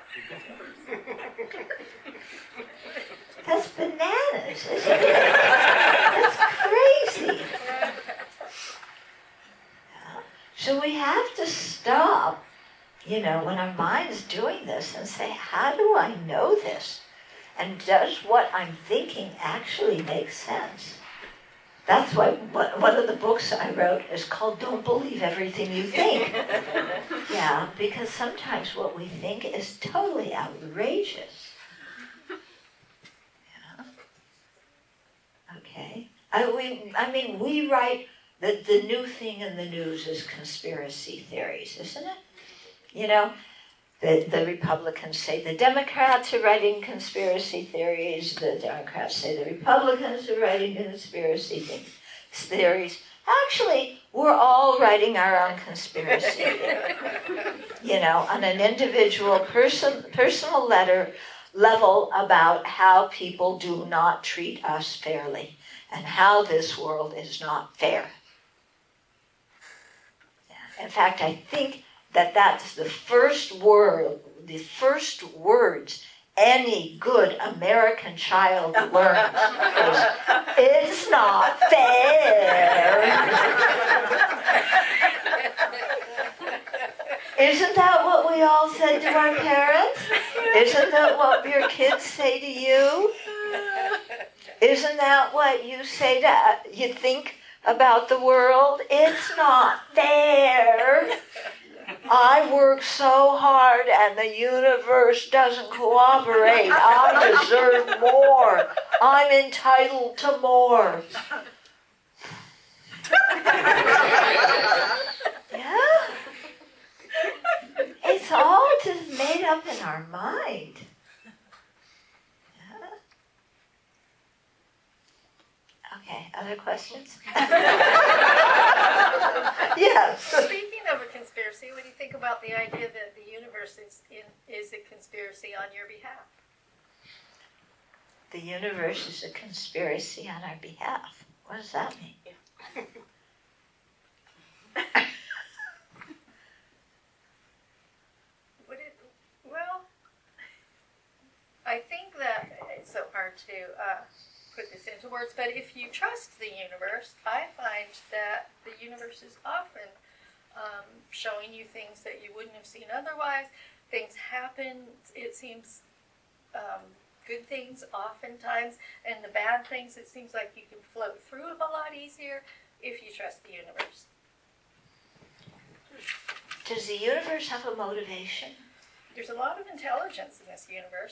Speaker 1: That's bananas, isn't it? That's crazy. Yeah. So we have to stop, you know, when our mind's doing this and say, how do I know this? And does what I'm thinking actually make sense? That's why one of the books I wrote is called Don't Believe Everything You Think. Yeah, because sometimes what we think is totally outrageous. Yeah. Okay. I, we, I mean, we write, the, the new thing in the news is conspiracy theories, isn't it? You know, the, the Republicans say the Democrats are writing conspiracy theories, the Democrats say the Republicans are writing conspiracy theories. Actually, we're all writing our own conspiracy theory. You know, on an individual person, personal letter level about how people do not treat us fairly and how this world is not fair. Yeah. In fact, I think that that's the first word, the first words any good American child learns is, it's not fair. Isn't that what we all said to our parents? Isn't that what your kids say to you? Isn't that what you say to, you think about the world? It's not fair. I work so hard and the universe doesn't cooperate. I deserve more. I'm entitled to more. Yeah? It's all just made up in our mind. Yeah? Okay, other questions? Yes.
Speaker 4: Speaking of a conspiracy, what do you think about the idea that the universe is, in, is a conspiracy on your behalf.
Speaker 1: The universe is a conspiracy on our behalf. What does that mean?
Speaker 4: Would it, well, I think that it's so hard to uh, put this into words, but if you trust the universe, I find that the universe is often um, showing you things that you wouldn't have seen otherwise. Things happen, it seems, um, good things oftentimes, and the bad things, it seems like you can float through them a lot easier if you trust the universe.
Speaker 1: Does the universe have a motivation?
Speaker 4: There's a lot of intelligence in this universe.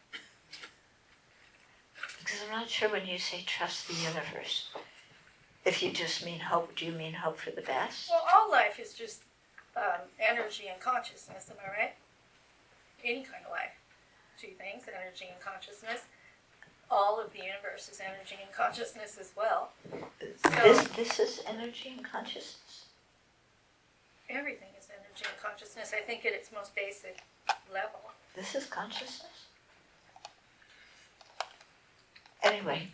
Speaker 1: Because I'm not sure when you say trust the universe, if you just mean hope, do you mean hope for the best?
Speaker 4: Well, all life is just um, energy and consciousness, am I right? Any kind of life. Two things, energy and consciousness. All of the universe is energy and consciousness as well. So
Speaker 1: This, this is energy and consciousness?
Speaker 4: everything is energy and consciousness, I think, at its most basic level.
Speaker 1: This is consciousness? Anyway.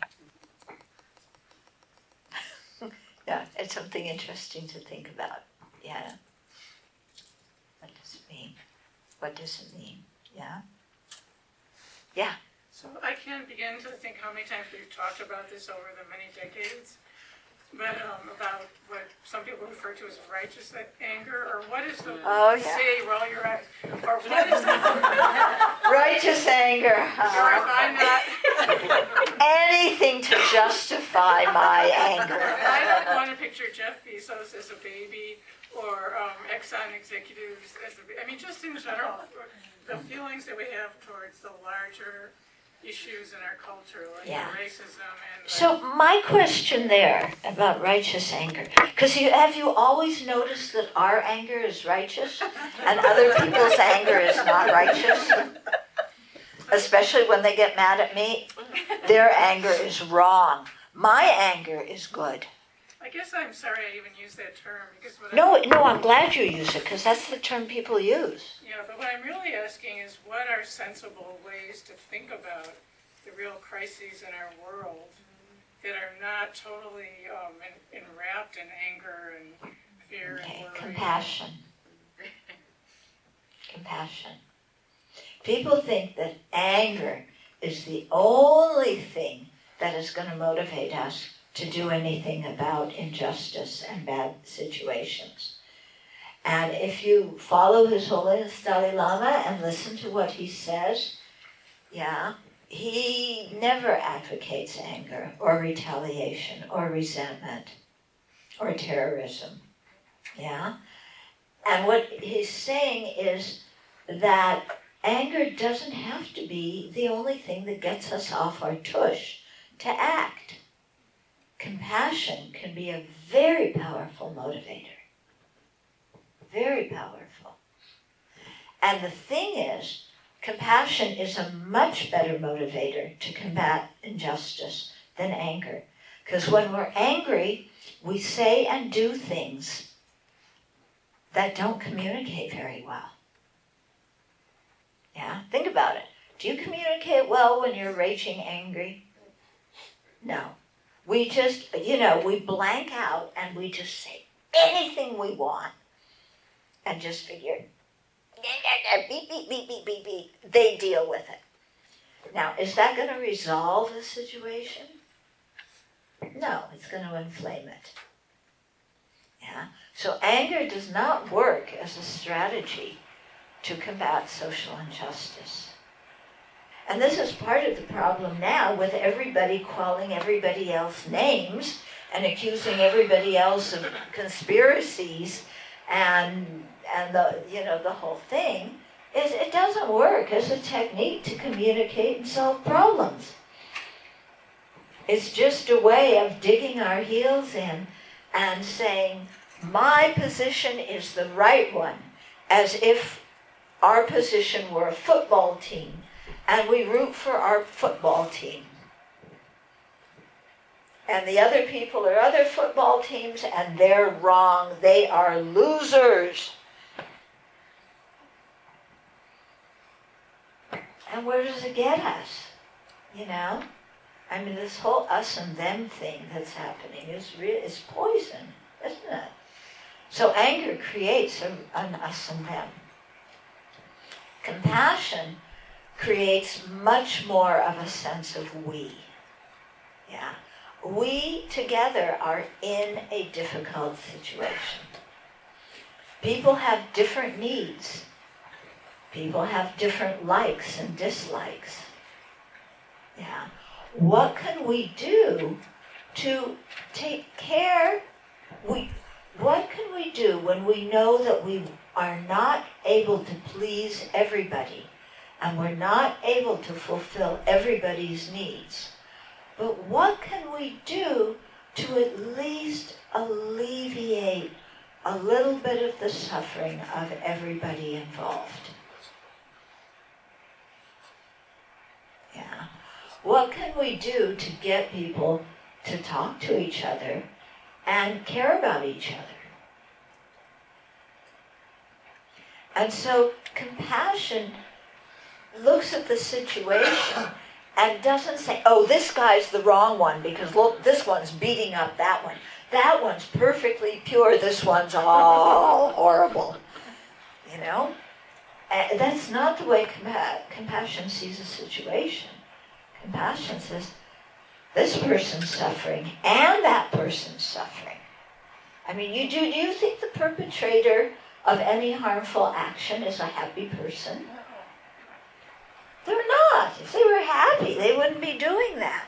Speaker 1: Yeah, it's something interesting to think about. Yeah. What does it mean? What does it mean? Yeah? Yeah.
Speaker 5: So I can't begin to think how many times we've talked about this over the many decades, but um, about what some people refer to as righteous anger, or what is the,
Speaker 1: Oh, yeah.
Speaker 5: say, roll your eyes, or what is the,
Speaker 1: Righteous anger.
Speaker 5: or if I'm not,
Speaker 1: Anything to justify my anger.
Speaker 5: I don't want to picture Jeff Bezos as a baby, or um, Exxon executives as a, I mean, just in general, the feelings that we have towards the larger issues in our culture, like
Speaker 1: Yeah.
Speaker 5: racism and
Speaker 1: So my question there about righteous anger, because you, have you always noticed that our anger is righteous and other people's anger is not righteous? Especially when they get mad at me, their anger is wrong. My anger is good.
Speaker 5: I guess I'm sorry I even used that term, because what
Speaker 1: No,
Speaker 5: I,
Speaker 1: no, I'm glad you use it, because that's the term people use.
Speaker 5: yeah, but what I'm really asking is, what are sensible ways to think about the real crises in our world that are not totally um, en- enwrapped in anger and fear
Speaker 1: Okay,
Speaker 5: and worry?
Speaker 1: compassion. Compassion. People think that anger is the only thing that is going to motivate us to do anything about injustice and bad situations. And if you follow His Holiness Dalai Lama and listen to what he says, yeah, he never advocates anger or retaliation or resentment or terrorism. Yeah? And what he's saying is that anger doesn't have to be the only thing that gets us off our tush to act. Compassion can be a very powerful motivator. Very powerful. And the thing is, compassion is a much better motivator to combat injustice than anger. Because when we're angry, we say and do things that don't communicate very well. Yeah, think about it. Do you communicate well when you're raging angry? No. We just, you know, we blank out and we just say anything we want and just figure, beep, beep, beep, beep, beep, beep. They deal with it. Now, is that going to resolve the situation? No, it's going to inflame it. Yeah. So anger does not work as a strategy to combat social injustice. And this is part of the problem now with everybody calling everybody else names and accusing everybody else of conspiracies and and the you know the whole thing is it doesn't work as a technique to communicate and solve problems. It's just a way of digging our heels in and saying, my position is the right one, as if our position were a football team, and we root for our football team. And the other people are other football teams, and they're wrong. They are losers. And where does it get us? You know? I mean, this whole us and them thing that's happening is re- is poison, isn't it? So anger creates a, an us and them. Compassion creates much more of a sense of we. Yeah. We together are in a difficult situation. People have different needs. People have different likes and dislikes. Yeah. What can we do to take care? We, what can we do when we know that we are not able to please everybody and we're not able to fulfill everybody's needs? But what can we do to at least alleviate a little bit of the suffering of everybody involved? Yeah. What can we do to get people to talk to each other and care about each other? And so compassion looks at the situation and doesn't say, oh, this guy's the wrong one because look, this one's beating up that one. That one's perfectly pure, this one's all horrible. You know? And that's not the way compa- compassion sees a situation. Compassion says, this person's suffering and that person's suffering. I mean, you do, do you think the perpetrator of any harmful action is a happy person? They're not. If they were happy, they wouldn't be doing that.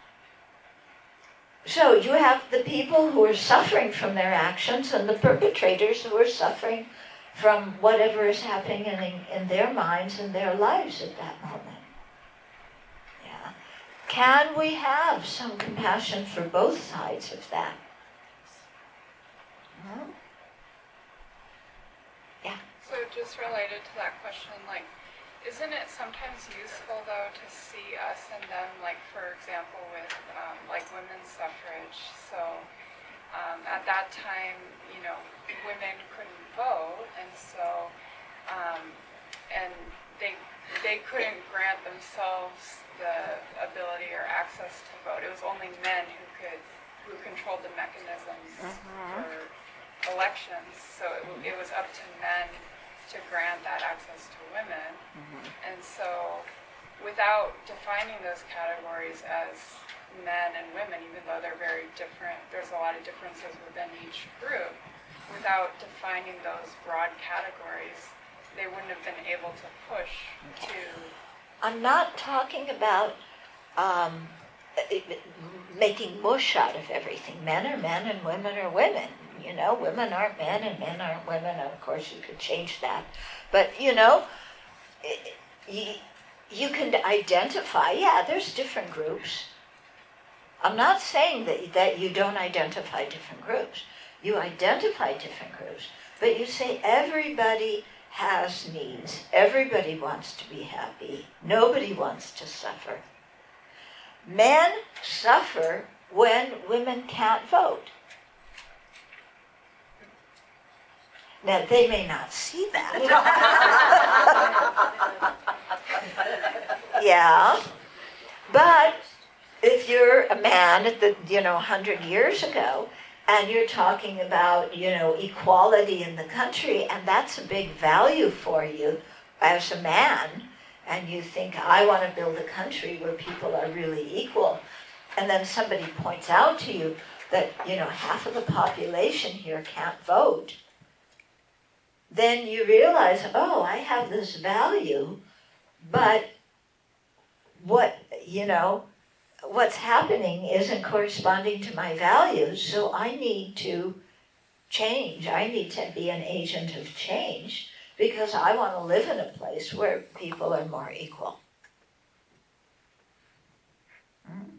Speaker 1: So you have the people who are suffering from their actions and the perpetrators who are suffering from whatever is happening in, in their minds and their lives at that moment. Yeah. Can we have some compassion for both sides of that? Hmm? Yeah.
Speaker 3: So just related to that question, like, isn't it sometimes useful, though, to see us and them, like, for example, with, um, like, women's suffrage? So, um, at that time, you know, women couldn't vote, and so, um, and they they couldn't grant themselves the ability or access to vote. It was only men who could, who controlled the mechanisms
Speaker 1: Uh-huh.
Speaker 3: for elections, so it, it was up to men to grant that access to women.
Speaker 1: Mm-hmm.
Speaker 3: And so without defining those categories as men and women, even though they're very different, there's a lot of differences within each group, without defining those broad categories, they wouldn't have been able to push to...
Speaker 1: I'm not talking about um, making mush out of everything. Men are men and women are women. You know, women aren't men and men aren't women. And of course, you could change that. But, you know, you, you can identify, yeah, there's different groups. I'm not saying that, that you don't identify different groups. You identify different groups. But you say everybody has needs. Everybody wants to be happy. Nobody wants to suffer. Men suffer when women can't vote. Now, they may not see that. Yeah. But if you're a man at the, you know, one hundred years ago, and you're talking about, you know, equality in the country, and that's a big value for you as a man, and you think, I want to build a country where people are really equal, and then somebody points out to you that, you know, half of the population here can't vote, then you realize, oh, I have this value, but what, you know, what's happening isn't corresponding to my values, so I need to change. I need to be an agent of change because I want to live in a place where people are more equal. Mm.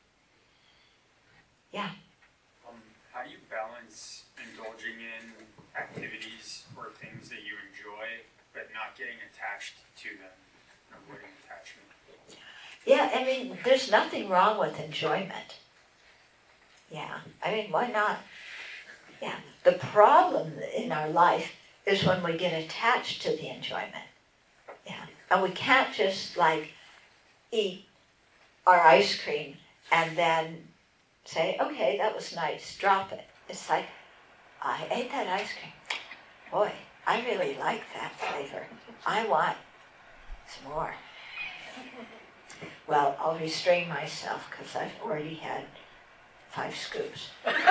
Speaker 1: Yeah.
Speaker 6: Um, how do you balance indulging in activities or things that you enjoy, but not getting attached to them, and avoiding attachment?
Speaker 1: Yeah, I mean, there's nothing wrong with enjoyment. Yeah, I mean, why not? Yeah, the problem in our life is when we get attached to the enjoyment. Yeah, And we can't just like eat our ice cream and then say, okay, that was nice, drop it. It's like, I ate that ice cream. Boy, I really like that flavor. I want some more. Well, I'll restrain myself because I've already had five scoops.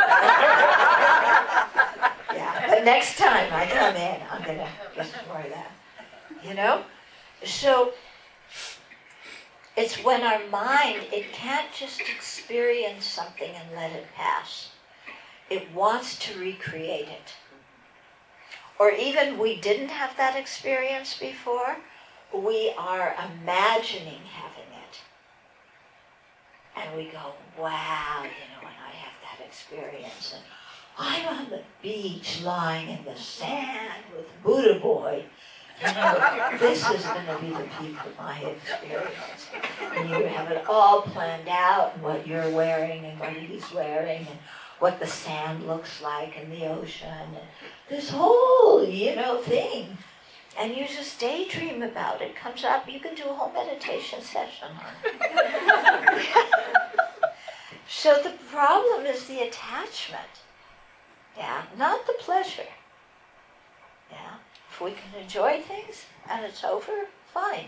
Speaker 1: Yeah, but next time I come in, I'm going to get some more of that. You know? So, it's when our mind, it can't just experience something and let it pass. It wants to recreate it. Or even we didn't have that experience before, we are imagining having it. And we go, wow, you know, when I have that experience, and I'm on the beach lying in the sand with Buddha Boy, you know, this is going to be the peak of my experience. And you have it all planned out, and what you're wearing, and what he's wearing, and what the sand looks like, and the ocean, and this whole, you know, thing. And you just daydream about it. Comes up, you can do a whole meditation session on it. So the problem is the attachment. Yeah, not the pleasure. Yeah, if we can enjoy things and it's over, fine.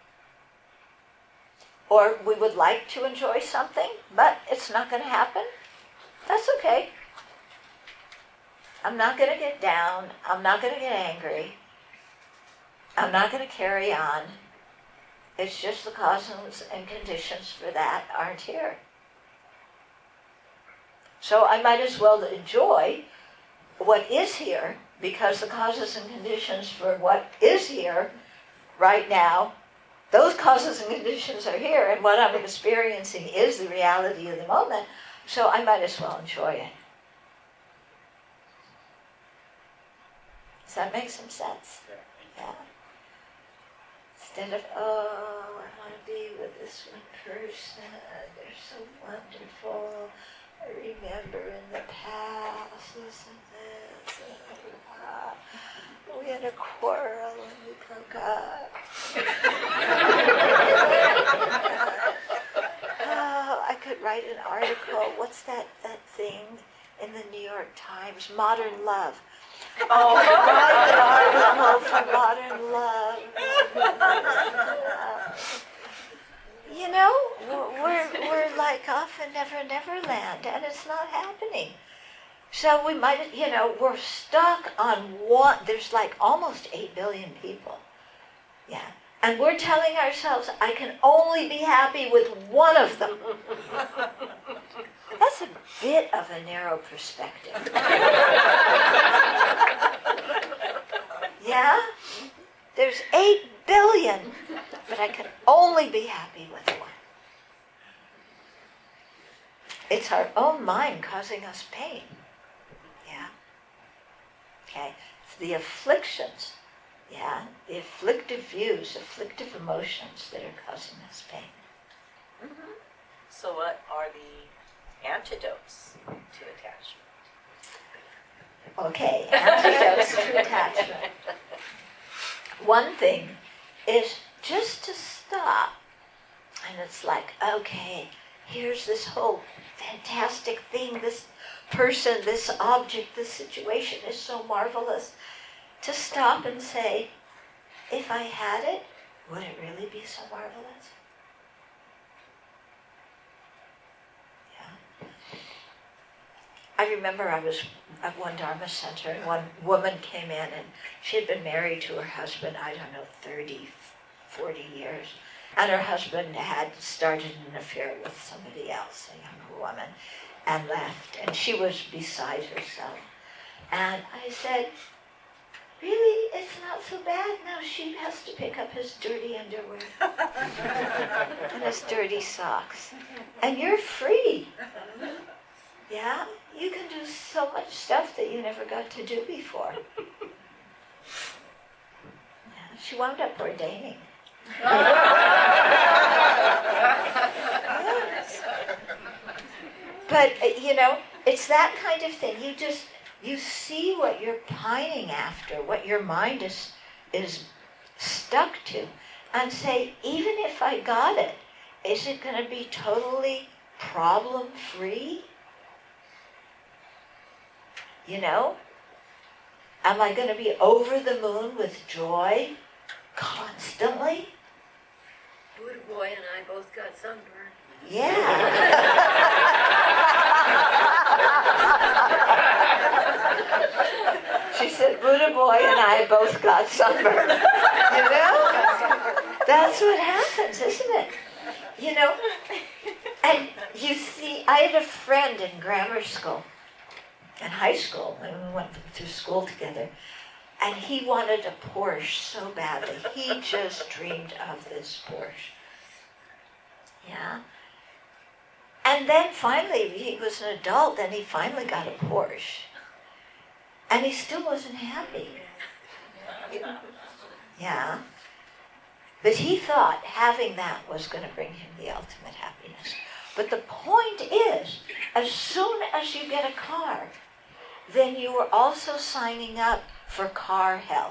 Speaker 1: Or we would like to enjoy something, but it's not going to happen. That's okay. I'm not going to get down. I'm not going to get angry. I'm not going to carry on. It's just the causes and conditions for that aren't here. So I might as well enjoy what is here, because the causes and conditions for what is here right now, those causes and conditions are here, and what I'm experiencing is the reality of the moment, so I might as well enjoy it. Does that make some sense? Yeah. Instead of, oh, I want to be with this one person, they're so wonderful, I remember in the past this and this, and uh, we had a quarrel and we broke up. Oh, I could write an article, what's that, that thing in the New York Times, Modern Love. Oh, write an article for Modern Love. You know, we're we're like off in Never Never Land, and it's not happening. So we might, you know, we're stuck on one. There's like almost eight billion people. Yeah, and we're telling ourselves, I can only be happy with one of them. That's a bit of a narrow perspective. Yeah? There's eight billion, but I can only be happy with one. It's our own mind causing us pain. Yeah? Okay? It's the afflictions, yeah? The afflictive views, afflictive emotions that are causing us pain.
Speaker 7: Mm-hmm. So what are the antidotes to attachment?
Speaker 1: Okay, antidotes to attachment. One thing is just to stop. And it's like, okay, here's this whole fantastic thing, this person, this object, this situation is so marvelous. To stop and say, if I had it, would it really be so marvelous? I remember I was at one Dharma center, and one woman came in, and she had been married to her husband, I don't know, thirty, forty years. And her husband had started an affair with somebody else, a younger woman, and left. And she was beside herself. And I said, really, it's not so bad now. She has to pick up his dirty underwear and his dirty socks. And you're free. Yeah? You can do so much stuff that you never got to do before. Yeah, she wound up ordaining. Yes. But, uh, you know, it's that kind of thing. You just, you see what you're pining after, what your mind is, is stuck to. and say, even if I got it, is it going to be totally problem-free? You know? Am I going to be over the moon with joy constantly?
Speaker 8: Buddha boy and I both got sunburned.
Speaker 1: Yeah. She said, Buddha boy and I both got sunburned. You know? That's what happens, isn't it? You know? And you see, I had a friend in grammar school, in high school, and we went through school together, and he wanted a Porsche so badly. He just dreamed of this Porsche. Yeah? And then finally, he was an adult, and he finally got a Porsche. And he still wasn't happy. Yeah. But he thought having that was going to bring him the ultimate happiness. But the point is, as soon as you get a car, then you are also signing up for car hell.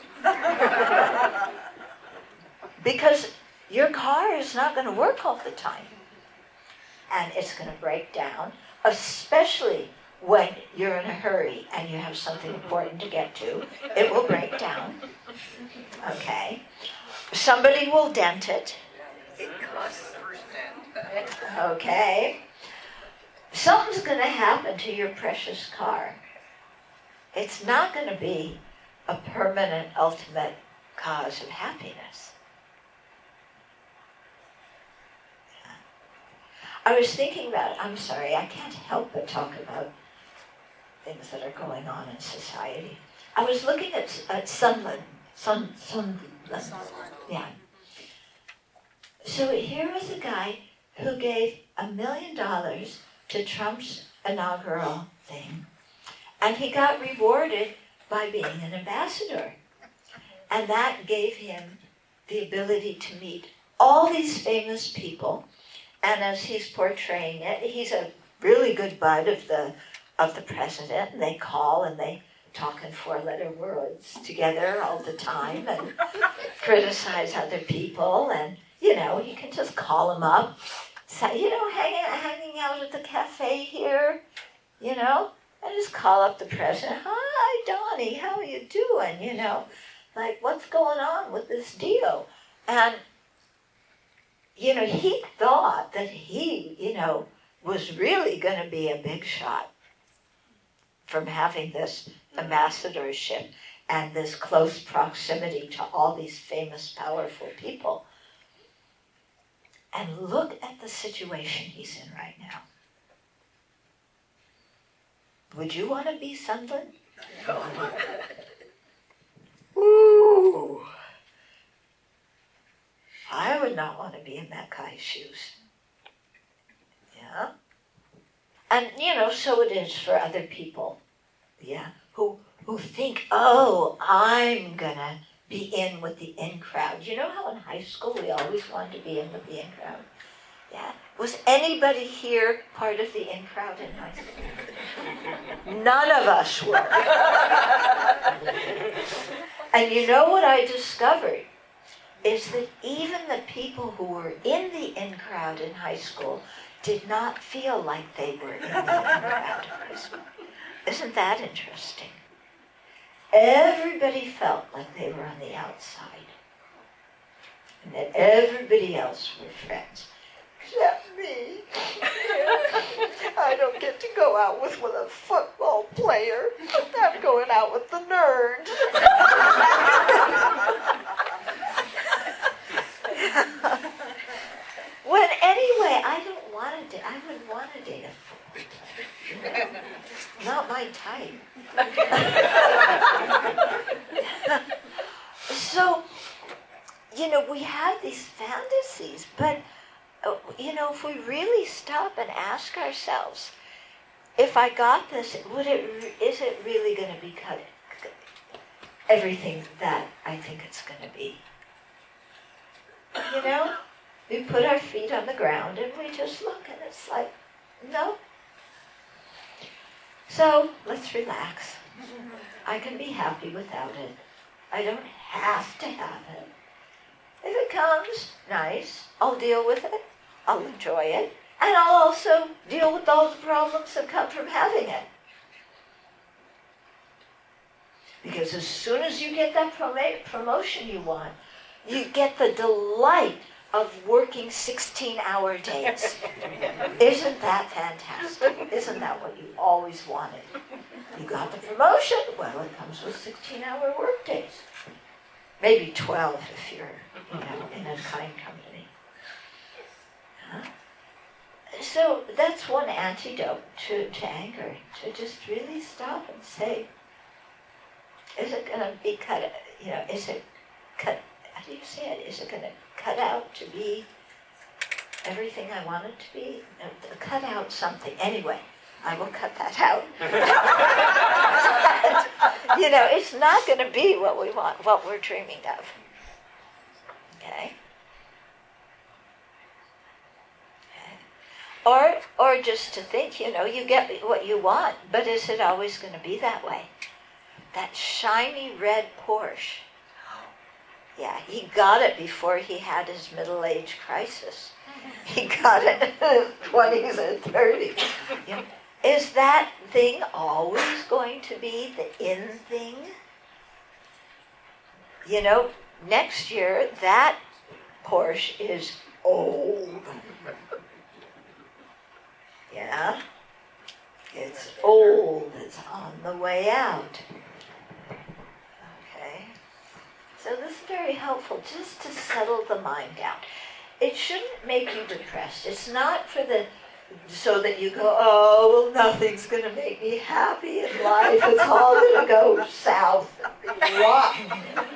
Speaker 1: Because your car is not going to work all the time. And it's going to break down, especially when you're in a hurry and you have something important to get to. It will break down. Okay. Somebody will dent it.
Speaker 8: It costs percent.
Speaker 1: Okay. Something's going to happen to your precious car. It's not going to be a permanent, ultimate cause of happiness. I was thinking about, I'm sorry, I can't help but talk about things that are going on in society. I was looking at, at Sunland. Sun, Sunland. Yeah. So here was a guy who gave a million dollars to Trump's inaugural thing, and he got rewarded by being an ambassador. And that gave him the ability to meet all these famous people. And as he's portraying it, he's a really good bud of the of the president, and they call and they talk in four-letter words together all the time and criticize other people. And, you know, you can just call them up, say, you know, hanging, hanging out at the cafe here, you know, and just call up the president. Hi, Donnie, how are you doing? You know, like, what's going on with this deal? And, you know, he thought that he, you know, was really going to be a big shot from having this ambassadorship and this close proximity to all these famous, powerful people. And look at the situation he's in right now. Would you want to be Sunland?
Speaker 8: No.
Speaker 1: Ooh. I would not want to be in that guy's shoes. Yeah? And, you know, so it is for other people, yeah, who who think, oh, I'm going to be in with the in crowd. You know how in high school we always wanted to be in with the in crowd? Yeah. Was anybody here part of the in crowd in high school? None of us were. And you know what I discovered? Is that even the people who were in the in crowd in high school did not feel like they were in the in crowd in high school. Isn't that interesting? Everybody felt like they were on the outside. And that everybody else were friends. Except me. I don't get to go out with, with a football player. I'm going out with the nerds. When anyway, I don't want to date. I wouldn't want to date a football player. Not my type. So, you know, we have these fantasies, but, uh, you know, if we really stop and ask ourselves, if I got this, would it? Is it really going to become everything that I think it's going to be? You know? We put our feet on the ground and we just look and it's like, no. So let's relax. I can be happy without it. I don't have to have it. If it comes, nice, I'll deal with it, I'll enjoy it, and I'll also deal with all the problems that come from having it. Because as soon as you get that prom- promotion you want, you get the delight of working sixteen-hour days. Isn't that fantastic? Isn't that what you always wanted? You got the promotion, well, it comes with sixteen-hour work days. Maybe twelve if you're, you know, in a kind company. Huh? So that's one antidote to, to anger, to just really stop and say, is it going to be cut, you know, is it cut, how do you say it? Is it going to cut out to be everything I want it to be? No, cut out something. Anyway, I will cut that out. You know, it's not going to be what we want, what we're dreaming of. Okay? Okay. Or, or just to think, you know, you get what you want, but is it always going to be that way? That shiny red Porsche. Yeah, he got it before he had his middle-age crisis. He got it in his twenties and thirties. You know, is that thing always going to be the in thing? You know, next year, that Porsche is old. Yeah? It's old. It's on the way out. Okay? So this is very helpful, just to settle the mind down. It shouldn't make you depressed. It's not for the so that you go, oh, well, nothing's going to make me happy in life. It's all going to go south and be rotten.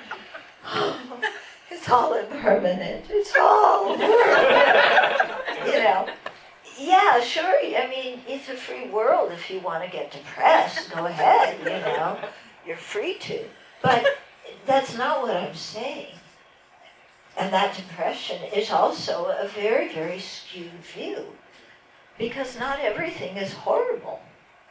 Speaker 1: It's all impermanent. It's all you know. Yeah, sure. I mean, it's a free world. If you want to get depressed, go ahead. You know, you're free to. But that's not what I'm saying. And that depression is also a very, very skewed view. Because not everything is horrible.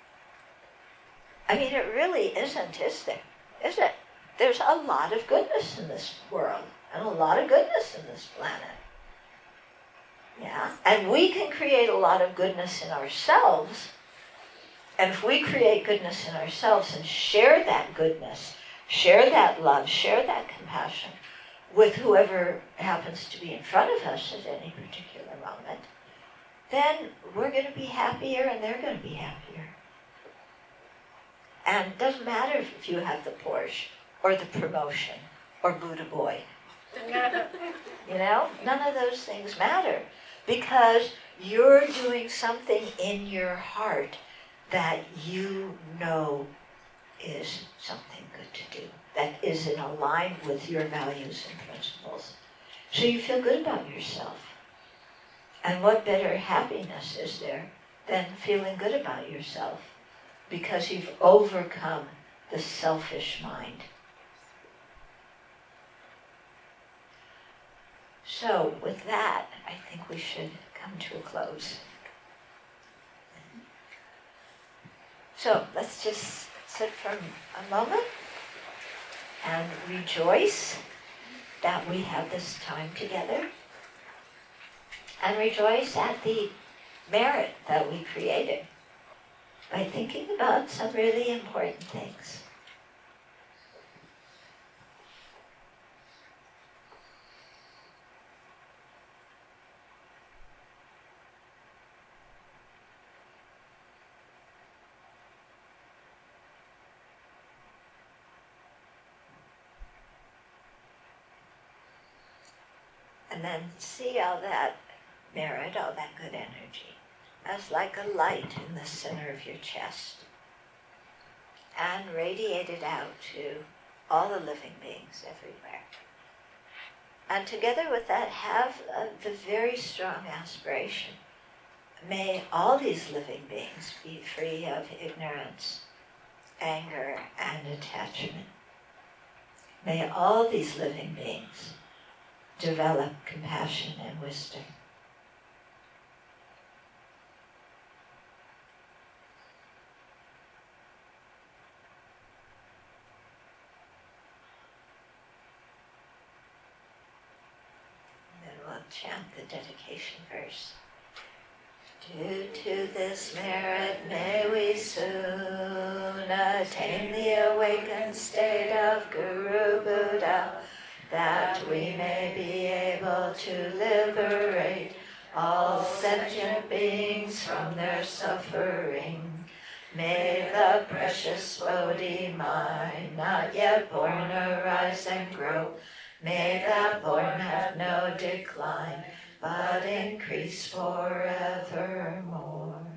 Speaker 1: I mean, it really isn't, is there? Is it? There's a lot of goodness in this world, and a lot of goodness in this planet. Yeah? And we can create a lot of goodness in ourselves, and if we create goodness in ourselves and share that goodness, share that love, share that compassion with whoever happens to be in front of us at any particular moment, then we're going to be happier and they're going to be happier. And it doesn't matter if you have the Porsche or the promotion or Buddha boy. You know, none of those things matter because you're doing something in your heart that you know is something good to do, that is in line with your values and principles. So you feel good about yourself. And what better happiness is there than feeling good about yourself because you've overcome the selfish mind. So with that, I think we should come to a close. So let's just sit for a moment and rejoice that we have this time together. And rejoice at the merit that we created by thinking about some really important things. And then see all that merit, all that good energy, as like a light in the center of your chest, and radiate it out to all the living beings everywhere. And together with that, have uh, the very strong aspiration. May all these living beings be free of ignorance, anger, and attachment. May all these living beings develop compassion and wisdom. chant the dedication verse. Due to this merit may we soon attain the awakened state of Guru Buddha, that we may be able to liberate all sentient beings from their suffering. May the precious Bodhi mind, not yet born, arise and grow. May that born have no decline, but increase forevermore.